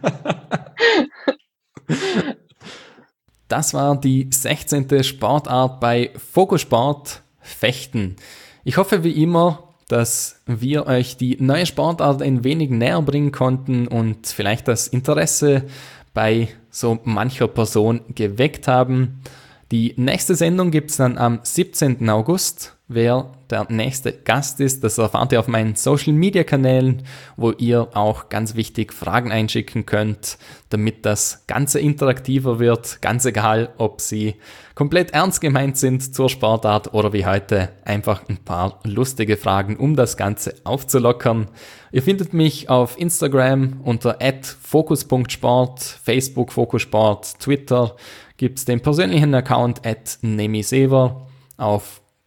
Das war die 16. Sportart bei Fokusport Fechten. Ich hoffe wie immer, dass wir euch die neue Sportart ein wenig näher bringen konnten und vielleicht das Interesse bei so mancher Person geweckt haben. Die nächste Sendung gibt es dann am 17. August. Wer der nächste Gast ist, das erfahrt ihr auf meinen Social-Media-Kanälen, wo ihr auch ganz wichtig Fragen einschicken könnt, damit das Ganze interaktiver wird. Ganz egal, ob sie komplett ernst gemeint sind zur Sportart oder wie heute einfach ein paar lustige Fragen, um das Ganze aufzulockern. Ihr findet mich auf Instagram unter @fokus.sport, Facebook Fokussport, Twitter gibt es den persönlichen Account @nemisever. Auf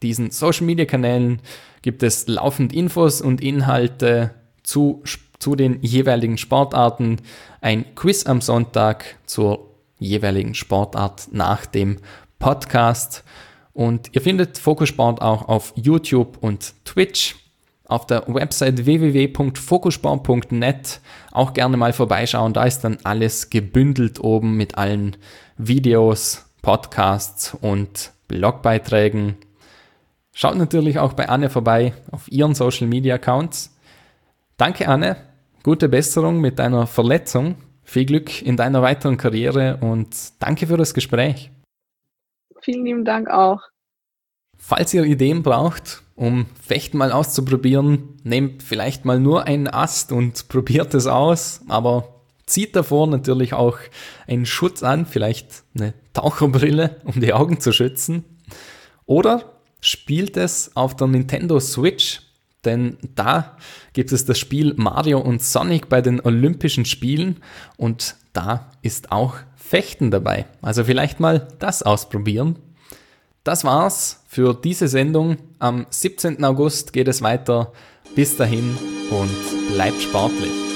diesen Social-Media-Kanälen gibt es laufend Infos und Inhalte zu den jeweiligen Sportarten, ein Quiz am Sonntag zur jeweiligen Sportart nach dem Podcast. Und ihr findet Fokussport auch auf YouTube und Twitch. Auf der Website www.fokussport.net auch gerne mal vorbeischauen. Da ist dann alles gebündelt oben mit allen Videos, Podcasts und Blogbeiträgen. Schaut natürlich auch bei Anne vorbei auf ihren Social Media Accounts. Danke, Anne. Gute Besserung mit deiner Verletzung. Viel Glück in deiner weiteren Karriere und danke für das Gespräch. Vielen lieben Dank auch. Falls ihr Ideen braucht, um Fechten mal auszuprobieren, nehmt vielleicht mal nur einen Ast und probiert es aus, aber zieht davor natürlich auch einen Schutz an, vielleicht eine Taucherbrille, um die Augen zu schützen. Oder spielt es auf der Nintendo Switch, denn da gibt es das Spiel Mario und Sonic bei den Olympischen Spielen und da ist auch Fechten dabei. Also vielleicht mal das ausprobieren. Das war's für diese Sendung. Am 17. August geht es weiter. Bis dahin und bleibt sportlich.